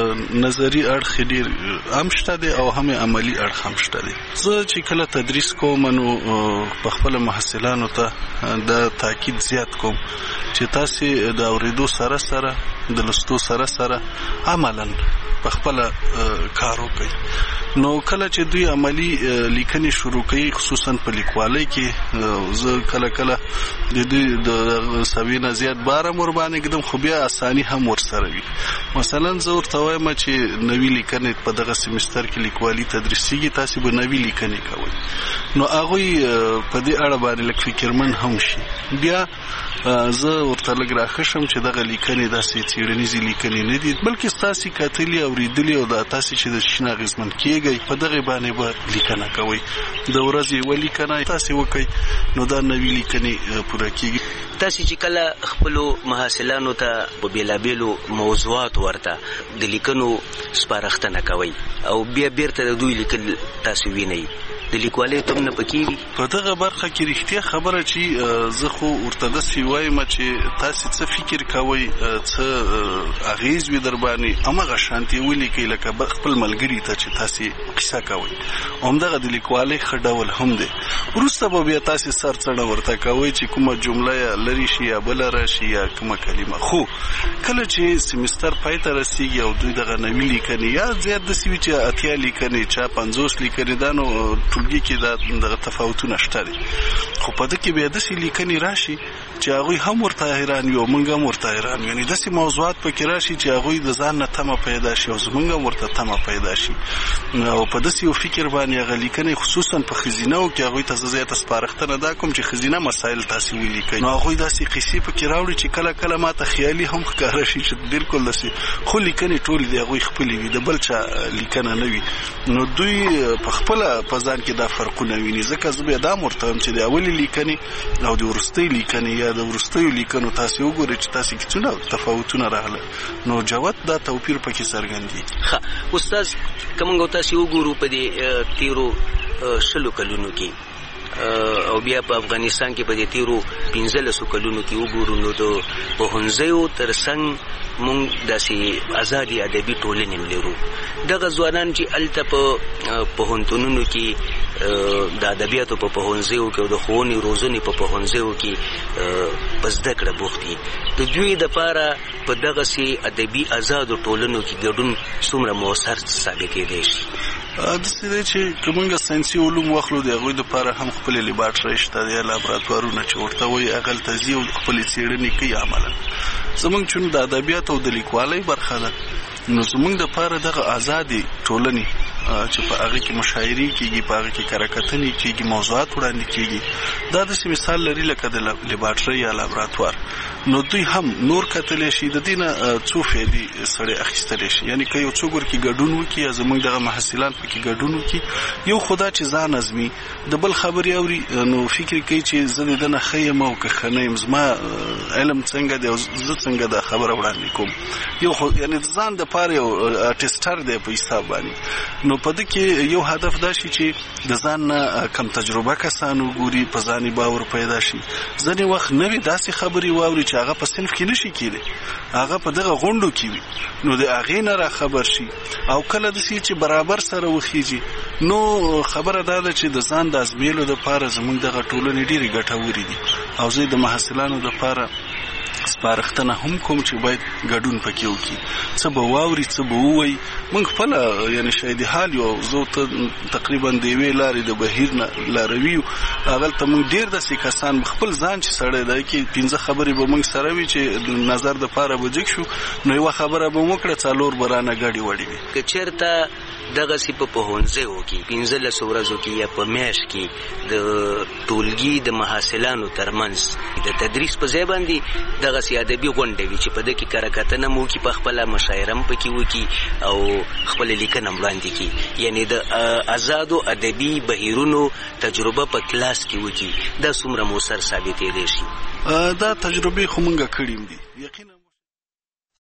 نظری اړخ ډیر هم شته دي او هم عملی اړخ هم شته دي. زه چې کله تدریس کوم نو په خپل محصلانو ته دا تاکید زیات کوم چې تاسو د اوریدو سره سره د لستو سره سره عملاً په خپل کار وکړئ. نو کله چې دوی عملی لیکنې شروع کوي خصوصا په لیکوالۍ کې زه کله کله د دوی د سوینه زیات بارم ور باندې کېدم خو بیا اساني هم ورسره وي. مثلا زه ورته وایم چې نوې لیکنې په دغه سیمستر کې لیکوالي تدریسیږي تاسو به نوې لیکنې کوئ نو هغوی په دې اړه باندې لږ فکرمن هم شي. بیا زه ورته لږ راښشم چې دغه لیکنې داسې څېړنیزې لیکنې نه دي بلکې ستاسې کتلي اورېدلي او دا تاسې چې د شین اغېزمن کېږئ په دغې باندې به لیکنه کوئ. د ورځې یوه لیکنه تاسې وکئ نو دا نوې لیکنې پوره کېږي. تاسې چې کله خپلو محصلانو ته په بېلابېلو موضوعاتو ورته د لیکنو سپارښتنه کوئ او بیا بیرته د دوی لیکل تاسې وینئ د لیکوالۍ تمنه پکې وي په دغه برخه کې رښتیا خبره چې زه خو ورته داسې وایم چې تاسې څه فکر کوئ څه اغېز وي در باندې هماغه شانتې ولیکئ لکه خپل ملګري ته چې تاسې قصه کوئ همدغه د لیکوالۍ ښه ډول هم دی. وروسته به بیا تاسې سرڅڼه ورته کوئ چې کومه جمله یا لرې شي یا بله راشي یا کومه کلمه. خو کله چې سیمستر پای ته رسیږي او دوی دغه نوي لیکنې یا زیات داسې وي چې 80 لیکنې چا 50 لیکنې دا نو ټولګي کې دغه تفاوتونه شته دي. خو په ده کې بیا داسې لیکنې راشي چې هغوی هم ورته حیران وي او موږ هم ورته حیران وي. یعنې داسې موضوعات پکې راشي چې هغوی د ځان نه تمه پیدا شي او زموږ هم ورته تمه پیدا شي او په داسې یو فکر باندې هغه لیکنې خصوصا په ښځینهو کې هغوی ته زه زیاته سپارښتنه دا کوم چې ښځینه مسایل تاسې ولیکئ نو هغوی داسې قصې پکې راوړي چې کله کله ماته خیالي هم ښکاره شي چې بالکل داسې خو لیکنې ټولې د هغوی خپلې وي د بل چا لیکنه نه وي. نو دوی په خپله په ځان کې دا فرقونه ویني. ځکه زه بیا دا هم ورته وایم چې د اولې لیکنې او د وروستۍ لیکنې یا د وروستیو لیکنو تاسې وګورئ چې تاسې کې څونه تفاوتونه راغله نو جوت دا توپیر پکې څرګندېږي. ښه استاد که موږ تاسې وګورو په دې تېرو 20 کلونو کې او بیا په افغانستان کې په دې تیرو 15 کلونو کې وګورو نو د پوهنځیو تر څنګ مونږ داسې ازادي ادبي ټولنې لرو. دغه ځوانان چې هلته په پوهنتونونو کې د ادبیاتو په پوهنځیو کې او د ښوونې روزنې په پوهنځیو کې په زده کړه بوخت دي. د دوی دپاره په دغسې ادبي آزادو ټولنو کې ګډون څومره مؤثر ثابتېدی شي؟ داسې دی چې که موږ ساینسي علوم واخلو د هغوی دپاره هم خپلې لیبارټرۍ شته دی، لابراتوارونه چې ورته وایي هغلته ځي او خپلې څېړنې کوي. عملا زموږ چون د ادبیات او د لیکوالۍ برخه ده، نو زموږ دپاره دغه آزادې ټولنې چې په هغه کې مشاعرې کېږي، په هغه کې کره-کتنې کېږي، موضوعات وړاندې کېږي، دا داسې مثال لري لکه د لیبارټرۍ یا لابراتوار. نو دوی هم نور کتلی شي، د دې نه څو فایدې سړی اخیستلی شي. یعنې که یو څوک ورکې ګډون وکړي یا زموږ دغه محصلان پکې ګډون وکړي، یو خو دا چې ځان ازمي، د بل خبرې اوري، نو فکر کوي چې زه د ده نه ښه یم او که ښه نه یم، زما علم څنګه دی او زه څنګه دا خبره وړاندې کوم. یو خو یعنې د ځان دپاره یو ټیسټر دی په حساب باندې. نو په ده کې یو هدف دا شي چې د ځان نه کم تجربه کسان وګوري، په ځاني باور پیدا شي. ځینې وخت نوې داسې خبرې واوري چې هغه په صنف کې نشي کېدی، هغه په دغه غونډو کې وي، نو د هغې نه را خبر شي. او کله داسې چې برابر سره وخیږي، نو خبره دا ده چې د ځان د ازمیلو دپاره زموږ دغه ټولنې ډېرې ګټورې دي. او زه د محصلانو دپاره سپارښتنه هم کوم چې باید ګډون پکې وکړي، څه به واوري، څه به ووایي. موږ خپله یعنې شاید حال یو زه تقریبا د یوې لارې د بهیر نه لاروي یو، هغلته موږ ډېر داسې کسان خپل ځان چې سړی دی کې 15 خبرې به موږ سره وي چې نظر دپاره به جګ شو، نو یوه خبره به مو وکړه، 4 به رانه ګډې وړې وي. که چېرته دغسې په پوهنځیو کې 15 ورځو کې یا په میاشت کې د ټولګي د محصلانو ترمنځ د تدریس په ځای باندې دغسې ادبي غونډې وي چې په ده کې کره-کتنه هم وکړي، په خپله مشاعره هم پکې وکړي او خپله لیکنه هم وړاندې کړي، یعنې د آزادو ادبي بهیرونو تجربه په کلاس کې وکړي، دا څومره مؤثر ثابتېدی شي؟ دا تجربې خو موږ کړي دي یقینا.